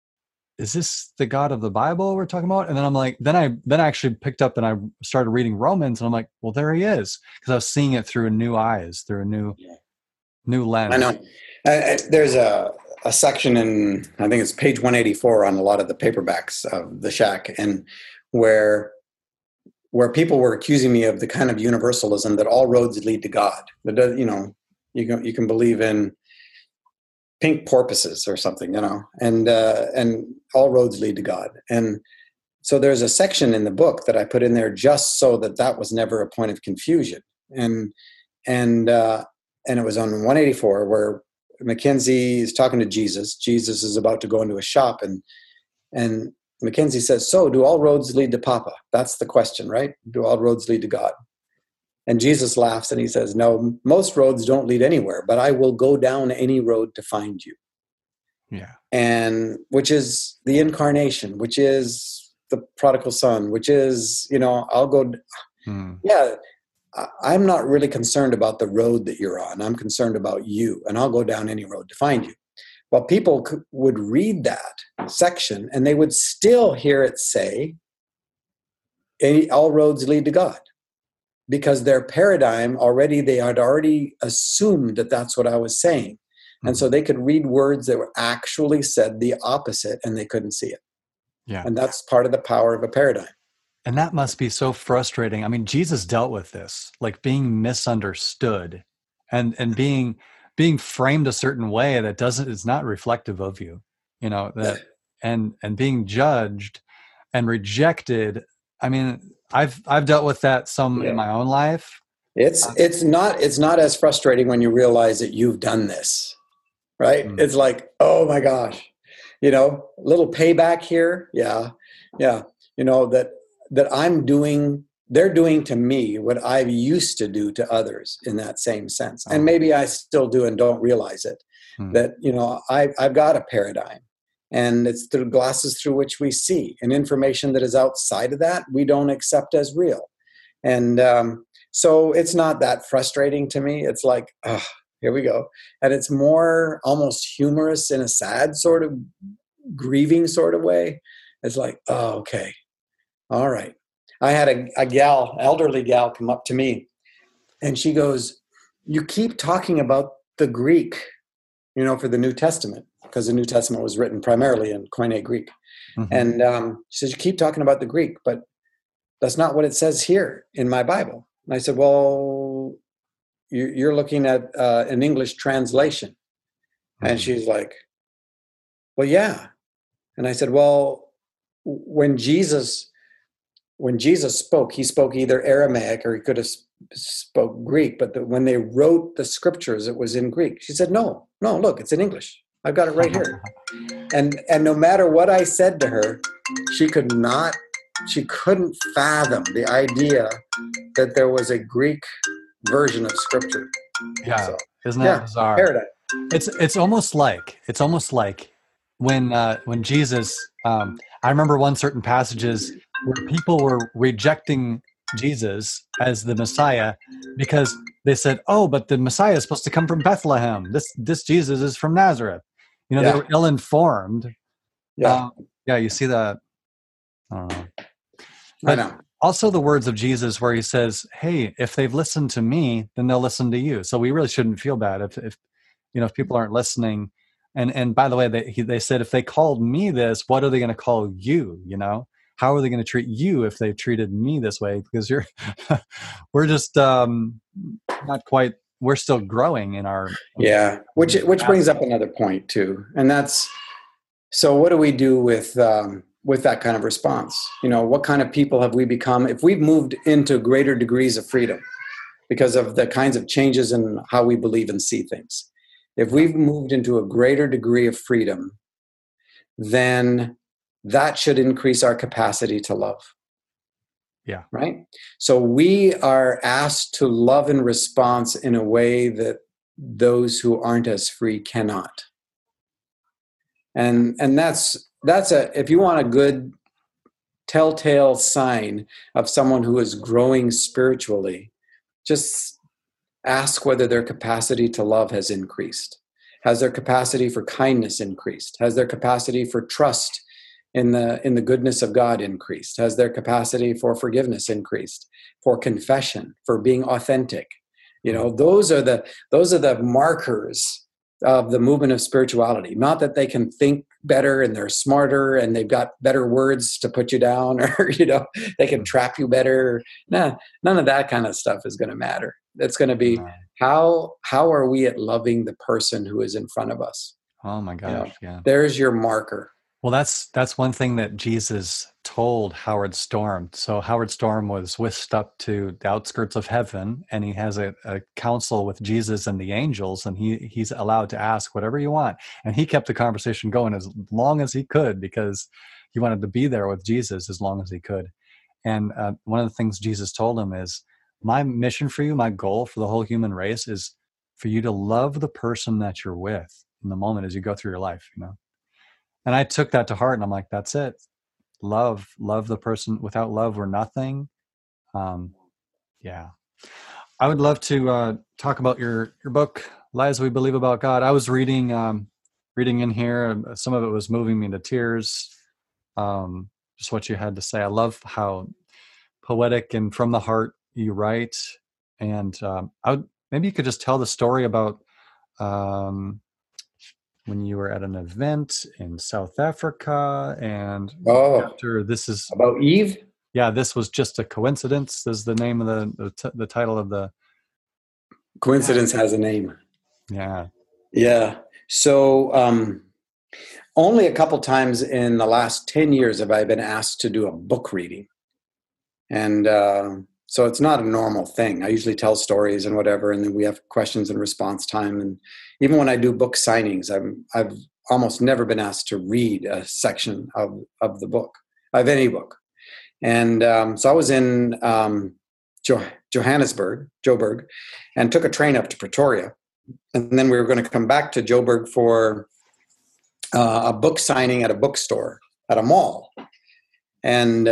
A: is this the God of the Bible we're talking about? And then I'm like, then I actually picked up and I started reading Romans, and I'm like, well, there he is, because I was seeing it through new eyes, through a new lens.
D: I know. There's a section in, I think it's page 184 on a lot of the paperbacks of The Shack, and where people were accusing me of the kind of universalism that all roads lead to God. That, you can believe in pink porpoises or something, and all roads lead to God. And so there's a section in the book that I put in there just so that was never a point of confusion. And it was on 184 where Mackenzie is talking to Jesus. Jesus is about to go into a shop, and Mackenzie says, "So, do all roads lead to Papa?" That's the question, right? Do all roads lead to God? And Jesus laughs and he says, "No, most roads don't lead anywhere, but I will go down any road to find you."
A: Yeah.
D: And which is the incarnation, which is the prodigal son, which is, I'll go. Yeah, I'm not really concerned about the road that you're on. I'm concerned about you, and I'll go down any road to find you. Well, people would read that section and they would still hear it say, all roads lead to God. Because their paradigm they had already assumed that that's what I was saying. And so they could read words that were actually said the opposite and they couldn't see it.
A: Yeah.
D: And that's part of the power of a paradigm.
A: And that must be so frustrating. I mean, Jesus dealt with this, like being misunderstood and being framed a certain way that is not reflective of you, and being judged and rejected. I mean, I've dealt with that some in my own life.
D: It's not as frustrating when you realize that you've done this, right? It's like, oh my gosh, little payback here. Yeah. That they're doing to me what I used to do to others in that same sense. And maybe I still do and don't realize it, that, I've got a paradigm. And it's through glasses through which we see, and information that is outside of that we don't accept as real. And so it's not that frustrating to me. It's like, here we go. And it's more almost humorous in a sad sort of grieving sort of way. It's like, oh, okay. All right. I had a elderly gal come up to me and she goes, "You keep talking about the Greek, for the New Testament." Because the New Testament was written primarily in Koine Greek. Mm-hmm. And she says, "You keep talking about the Greek, but that's not what it says here in my Bible." And I said, "Well, you're looking at an English translation." Mm-hmm. And she's like, "Well, yeah." And I said, "Well, when Jesus spoke, he spoke either Aramaic or he could have spoke Greek, but when they wrote the scriptures, it was in Greek." She said, no, look, it's in English. I've got it right here. And no matter what I said to her, she couldn't fathom the idea that there was a Greek version of scripture.
A: Yeah. So, isn't that bizarre?
D: Paradigm.
A: It's almost like when Jesus, I remember certain passages where people were rejecting Jesus as the Messiah because they said, "Oh, but the Messiah is supposed to come from Bethlehem. This Jesus is from Nazareth." They were ill-informed.
D: Yeah.
A: You see that. I don't know.
D: But I know.
A: Also the words of Jesus where he says, "Hey, if they've listened to me, then they'll listen to you." So we really shouldn't feel bad if people aren't listening. And by the way, they said, if they called me this, what are they going to call you? How are they going to treat you if they treated me this way? Because we're just not quite. We're still growing in our
D: which brings up another point too, and that's, so what do we do with that kind of response? What kind of people have we become if we've moved into greater degrees of freedom because of the kinds of changes in how we believe and see things? If we've moved into a greater degree of freedom, then that should increase our capacity to love.
A: Yeah.
D: Right? So we are asked to love in response in a way that those who aren't as free cannot. And that's if you want a good telltale sign of someone who is growing spiritually, just ask whether their capacity to love has increased. Has their capacity for kindness increased? Has their capacity for trust in the goodness of God increased? Has their capacity for forgiveness increased? For confession, for being authentic? Those are the markers of the movement of spirituality. Not that they can think better and they're smarter and they've got better words to put you down, or they can trap you better. Nah, none of that kind of stuff is going to matter. It's going to be how are we at loving the person who is in front of us?
A: Oh my
D: You know,
A: gosh, yeah.
D: there's your marker.
A: Well, that's one thing that Jesus told Howard Storm. So Howard Storm was whisked up to the outskirts of heaven, and he has a council with Jesus and the angels, and he's allowed to ask whatever you want. And he kept the conversation going as long as he could because he wanted to be there with Jesus as long as he could. And one of the things Jesus told him is, my mission for you, my goal for the whole human race is for you to love the person that you're with in the moment as you go through your life, you know? And I took that to heart, and I'm like, that's it. Love the person. Without love, we're nothing. Yeah. I would love to talk about your book, Lies We Believe About God. I was reading in here. Some of it was moving me to tears. Just what you had to say. I love how poetic and from the heart you write. And maybe you could just tell the story about when you were at an event in South Africa, and after this is
D: about Eve.
A: Yeah, this was just a coincidence. Is the name of the title of the
D: Coincidence has a name.
A: Yeah.
D: Yeah. So only a couple times in the last 10 years have I been asked to do a book reading. And so it's not a normal thing. I usually tell stories and whatever, and then we have questions and response time. And even when I do book signings, I've almost never been asked to read a section of the book, of any book. And so I was in Joburg, and took a train up to Pretoria. And then we were going to come back to Joburg for a book signing at a bookstore at a mall. And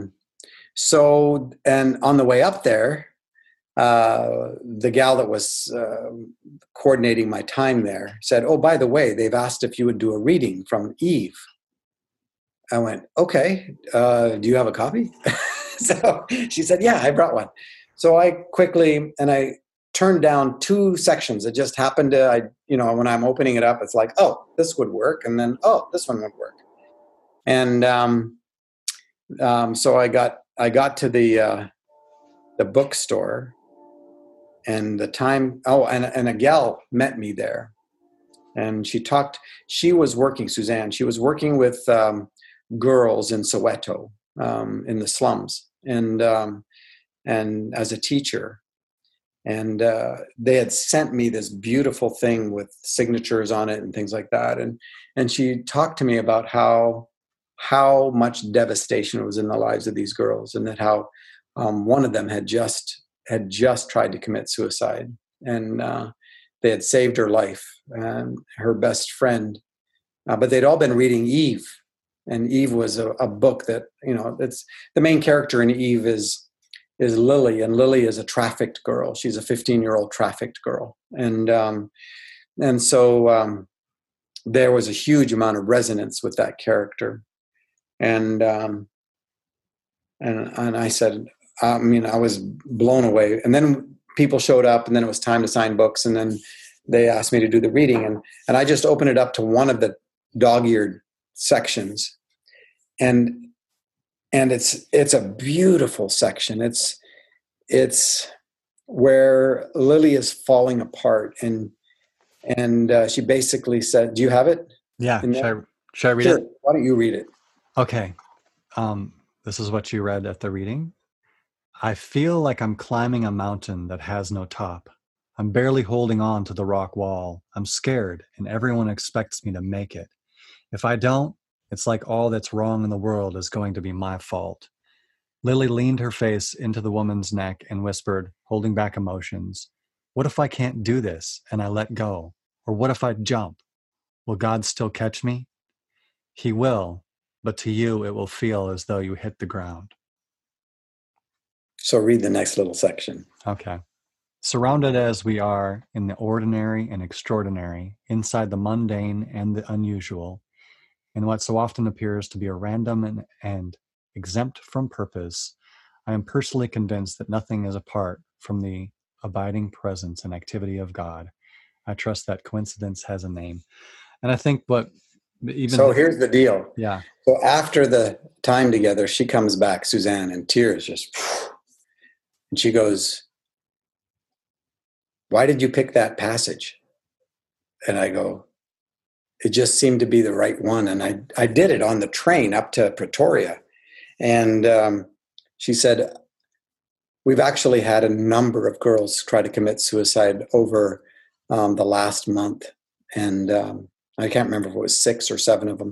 D: and on the way up there, the gal that was coordinating my time there said, "Oh, by the way, they've asked if you would do a reading from Eve." I went, "Okay, do you have a copy?" So she said, "Yeah, I brought one." So I turned down two sections. It just happened to, when I'm opening it up, it's like, oh, this would work. And then, oh, this one would work. And so I got to the bookstore, and and a gal met me there, and she was working, Suzanne, she was working with girls in Soweto, in the slums, and as a teacher. And they had sent me this beautiful thing with signatures on it and things like that. And she talked to me about how much devastation was in the lives of these girls, and that how one of them had just tried to commit suicide, and they had saved her life and her best friend. But they'd all been reading Eve, and Eve was a book that, it's the main character in Eve is Lily, and Lily is a trafficked girl. She's a 15-year-old trafficked girl. And so there was a huge amount of resonance with that character. And I said, I was blown away. And then people showed up, and then it was time to sign books. And then they asked me to do the reading. And I just opened it up to one of the dog-eared sections. And it's a beautiful section. It's where Lily is falling apart, and she basically said, "Do you have it?"
A: Yeah. Should I read it?
D: Why don't you read it?
A: Okay. This is what you read at the reading. I feel like I'm climbing a mountain that has no top. I'm barely holding on to the rock wall. I'm scared, and everyone expects me to make it. If I don't, it's like all that's wrong in the world is going to be my fault. Lily leaned her face into the woman's neck and whispered, holding back emotions, "What if I can't do this and I let go? Or what if I jump? Will God still catch me?" "He will, but to you it will feel as though you hit the ground."
D: So read the next little section.
A: Okay. Surrounded as we are in the ordinary and extraordinary, inside the mundane and the unusual, in what so often appears to be a random and exempt from purpose, I am personally convinced that nothing is apart from the abiding presence and activity of God. I trust that coincidence has a name. And I think So here's the deal. Yeah.
D: So after the time together, she comes back, Suzanne, in tears, just, and she goes, "Why did you pick that passage?" And I go, it just seemed to be the right one. And I did it on the train up to Pretoria. And she said, we've actually had a number of girls try to commit suicide over the last month. And I can't remember if it was 6 or 7 of them.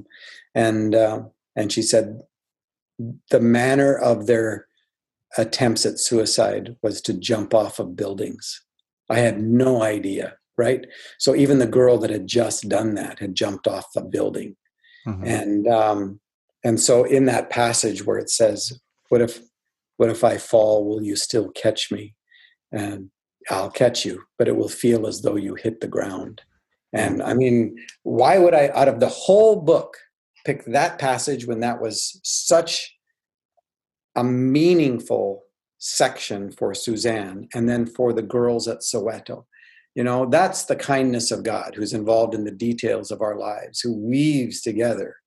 D: And she said the manner of their attempts at suicide was to jump off of buildings. I had no idea, right? So even the girl that had just done that had jumped off a building. Mm-hmm. And so in that passage where it says, what if I fall, will you still catch me? And I'll catch you, but it will feel as though you hit the ground. And I mean, why would I, out of the whole book, pick that passage when that was such a meaningful section for Suzanne and then for the girls at Soweto? You know, that's the kindness of God, who's involved in the details of our lives, who weaves together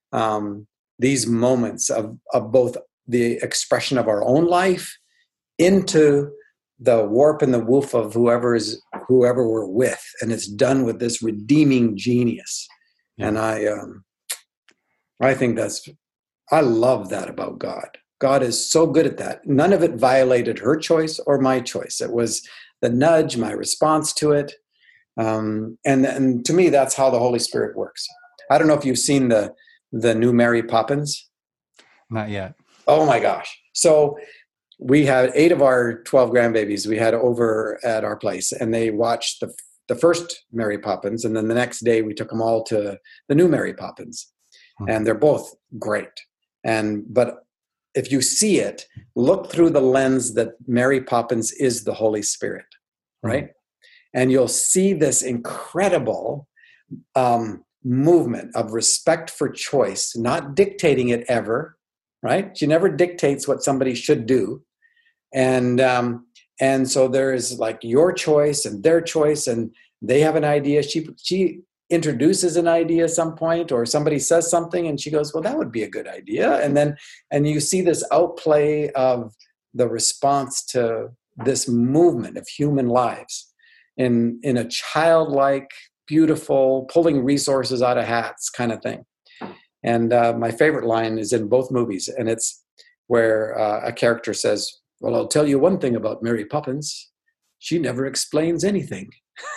D: these moments of both the expression of our own life into the warp and the woof of whoever we're with, and it's done with this redeeming genius. Yeah. And I think I love that about God. God is so good at that. None of it violated her choice or my choice. It was the nudge, my response to it. And to me, that's how the Holy Spirit works. I don't know if you've seen the new Mary Poppins.
A: Not yet.
D: Oh my gosh. So we had 8 of our 12 grandbabies we had over at our place, and they watched the first Mary Poppins. And then the next day we took them all to the new Mary Poppins. Mm-hmm. And they're both great. But if you see it, look through the lens that Mary Poppins is the Holy Spirit, right? Mm-hmm. And you'll see this incredible movement of respect for choice, not dictating it ever, right? She never dictates what somebody should do. And so there is like your choice and their choice, and they have an idea. She introduces an idea at some point, or somebody says something and she goes, well, that would be a good idea. And you see this outplay of the response to this movement of human lives in a childlike, beautiful, pulling resources out of hats kind of thing. And my favorite line is in both movies, and it's where a character says, well, I'll tell you one thing about Mary Poppins. She never explains anything.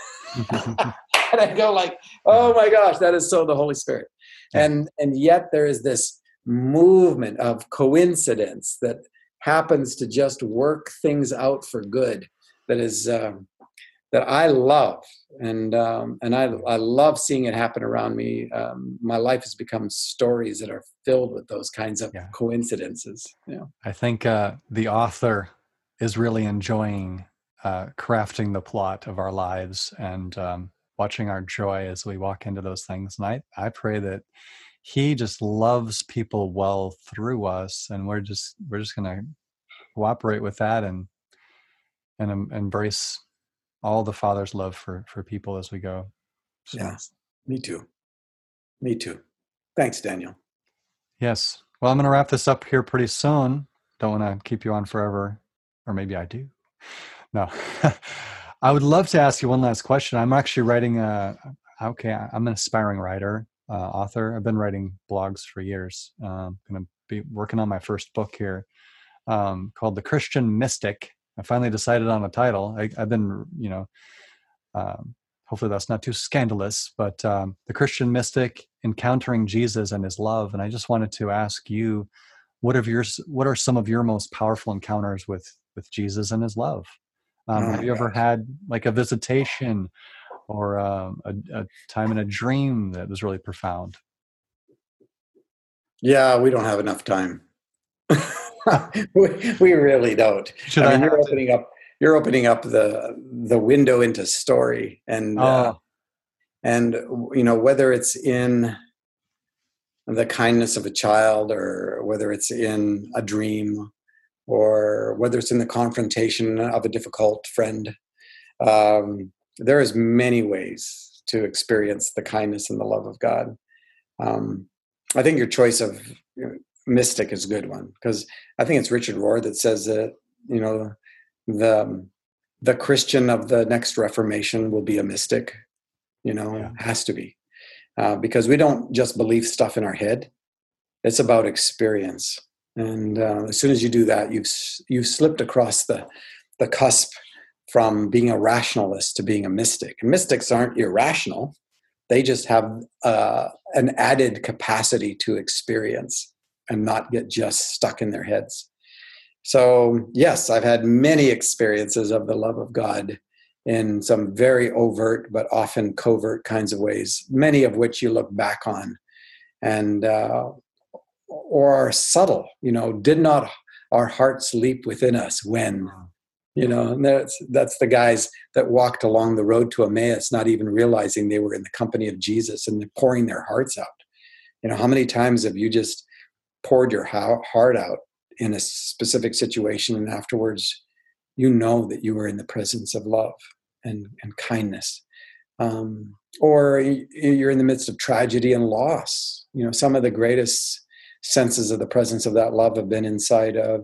D: And I go like, oh my gosh, that is so the Holy Spirit. And yet there is this movement of coincidence that happens to just work things out for good that is that I love. And I love seeing it happen around me. My life has become stories that are filled with those kinds of coincidences. Yeah.
A: I think the author is really enjoying crafting the plot of our lives and watching our joy as we walk into those things. And I pray that he just loves people well through us, and we're just going to cooperate with that and embrace all the Father's love for people as we go. So.
D: Yeah, me too. Thanks, Daniel.
A: Yes. Well, I'm going to wrap this up here pretty soon. Don't want to keep you on forever, or maybe I do. No. I would love to ask you one last question. I'm actually writing I'm an aspiring writer, author. I've been writing blogs for years. I'm going to be working on my first book here called The Christian Mystic. I finally decided on a title. I've been, hopefully that's not too scandalous, but The Christian Mystic, Encountering Jesus and His Love. And I just wanted to ask you, what are some of your most powerful encounters with Jesus and His love? Have you ever had like a visitation or a time in a dream that was really profound?
D: Yeah, we don't have enough time. we really don't. You're opening up the window into story, and whether it's in the kindness of a child, or whether it's in a dream, or whether it's in the confrontation of a difficult friend, there is many ways to experience the kindness and the love of God. I think your choice of mystic is a good one, because I think it's Richard Rohr that says that the Christian of the next Reformation will be a mystic. Has to be. because we don't just believe stuff in our head. It's about experience. And as soon as you do that, you've slipped across the cusp from being a rationalist to being a mystic. And mystics aren't irrational. They just have an added capacity to experience and not get just stuck in their heads. So, yes, I've had many experiences of the love of God in some very overt but often covert kinds of ways, many of which you look back on and or are subtle. Did not our hearts leap within us when, and that's the guys that walked along the road to Emmaus, not even realizing they were in the company of Jesus and pouring their hearts out. How many times have you just poured your heart out in a specific situation, and afterwards, that you were in the presence of love and kindness, or you're in the midst of tragedy and loss. Some of the greatest senses of the presence of that love have been inside of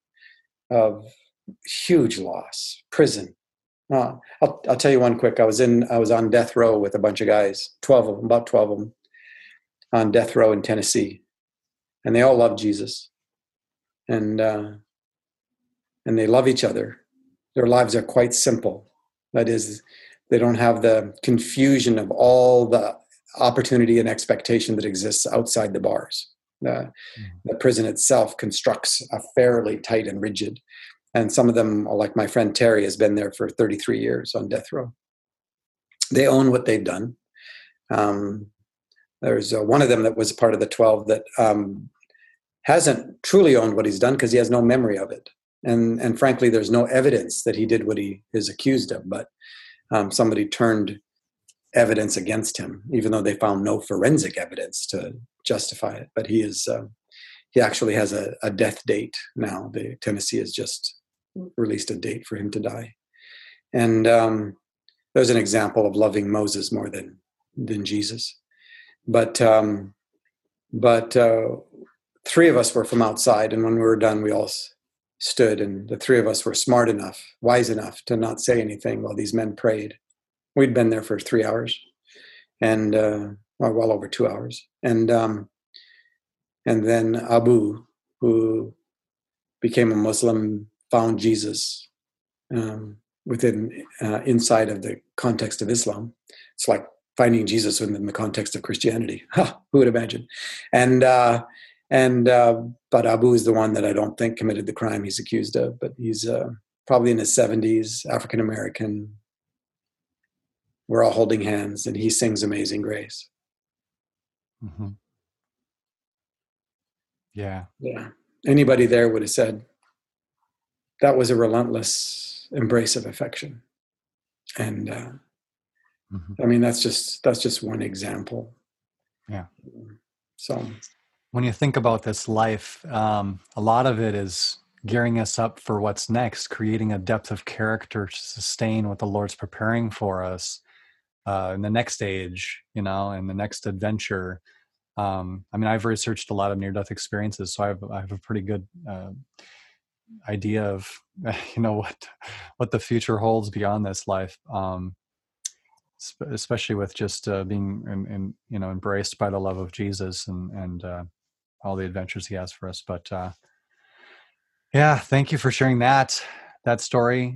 D: huge loss, prison. I'll tell you one quick. I was on death row with a bunch of guys, about 12 of them, on death row in Tennessee, and they all love Jesus. And they love each other. Their lives are quite simple. That is, they don't have the confusion of all the opportunity and expectation that exists outside the bars. The prison itself constructs a fairly tight and rigid. And some of them, like my friend Terry, has been there for 33 years on death row. They own what they've done. There's one of them that was part of the 12 that hasn't truly owned what he's done because he has no memory of it. And frankly, there's no evidence that he did what he is accused of, but somebody turned evidence against him, even though they found no forensic evidence to justify it. But he actually has a death date now. Tennessee has just released a date for him to die. And there's an example of loving Moses more than Jesus. But three of us were from outside, and when we were done, we all stood, and the three of us were smart enough, wise enough to not say anything while these men prayed. We'd been there for 3 hours, and well over 2 hours, and then Abu, who became a Muslim, found Jesus inside of the context of Islam. It's like finding Jesus within the context of Christianity. Who would imagine? But Abu is the one that I don't think committed the crime he's accused of, but he's probably in his 70s, African-American. We're all holding hands, and he sings Amazing Grace.
A: Mm-hmm. Yeah.
D: Anybody there would have said that was a relentless embrace of affection. And I mean, that's just one example.
A: Yeah.
D: So
A: when you think about this life, a lot of it is gearing us up for what's next, creating a depth of character to sustain what the Lord's preparing for us in the next stage, in the next adventure. I mean, I've researched a lot of near-death experiences, so I have a pretty good idea of what the future holds beyond this life, especially with just being embraced by the love of Jesus and all the adventures he has for us. But yeah, thank you for sharing that story.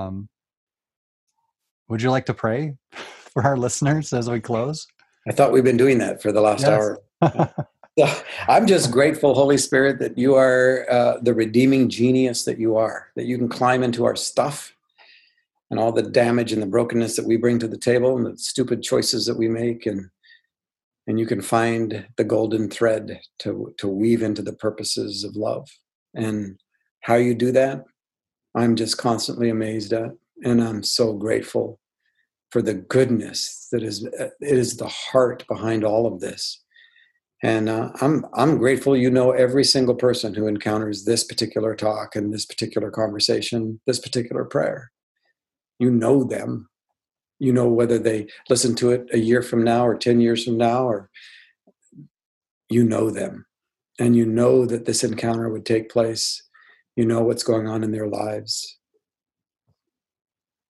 A: Would you like to pray for our listeners as we close?
D: I thought we've been doing that for the last hour. So I'm just grateful, Holy Spirit, that you are the redeeming genius that you are, that you can climb into our stuff and all the damage and the brokenness that we bring to the table and the stupid choices that we make. And you can find the golden thread to weave into the purposes of love. And how you do that, I'm just constantly amazed at. And I'm so grateful for the goodness that it is the heart behind all of this. And I'm grateful every single person who encounters this particular talk and this particular conversation, this particular prayer. You know them. You know whether they listen to it a year from now or 10 years from now, or you know them. And you know that this encounter would take place. You know what's going on in their lives.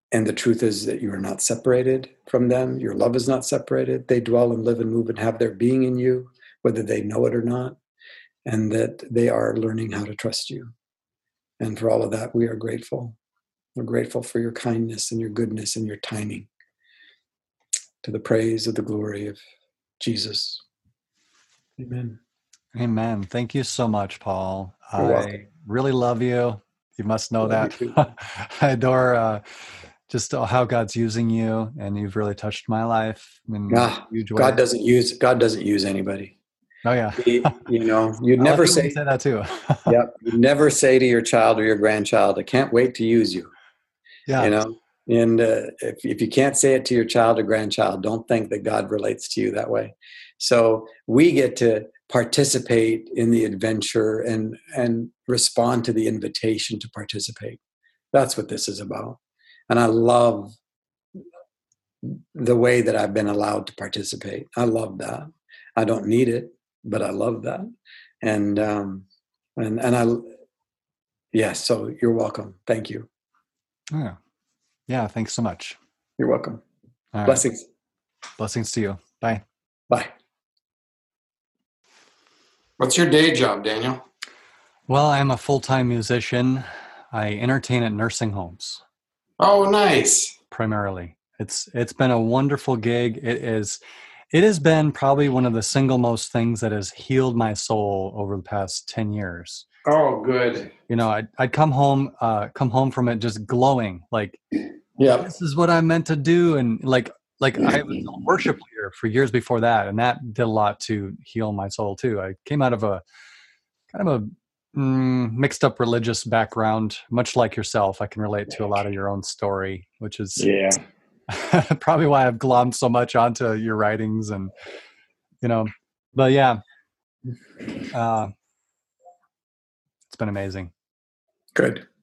D: And the truth is that you are not separated from them. Your love is not separated. They dwell and live and move and have their being in you, whether they know it or not, and that they are learning how to trust you. And for all of that, we are grateful. We're grateful for your kindness and your goodness and your timing, to the praise of the glory of Jesus. Amen.
A: Amen. Thank you so much, Paul.
D: You're welcome.
A: Really love you. You must know
D: Love
A: that.
D: you too.
A: I adore just how God's using you, and you've really touched my life in a huge way.
D: God doesn't use anybody.
A: Oh yeah.
D: You'd never say
A: that too.
D: Yep. You'd never say to your child or your grandchild, I can't wait to use you.
A: Yeah.
D: And if you can't say it to your child or grandchild, don't think that God relates to you that way. So we get to participate in the adventure and respond to the invitation to participate. That's what this is about. And I love the way that I've been allowed to participate. I love that. I don't need it, but I love that. So you're welcome. Thank you.
A: Yeah, thanks so much.
D: You're welcome.
A: All right.
D: Blessings.
A: Blessings to you. Bye.
D: Bye. What's your day job, Daniel?
A: Well, I'm a full-time musician. I entertain at nursing homes.
D: Oh, nice.
A: Primarily. It's been a wonderful gig. It has been probably one of the single most things that has healed my soul over the past 10 years.
D: Oh, good.
A: I'd come home from it just glowing, like,
D: yeah,
A: this is what I'm meant to do. And like I was a worship leader for years before that. And that did a lot to heal my soul too. I came out of a kind of a mixed up religious background, much like yourself. I can relate to a lot of your own story, which is probably why I've glommed so much onto your writings and, but yeah, it's been amazing.
D: Good.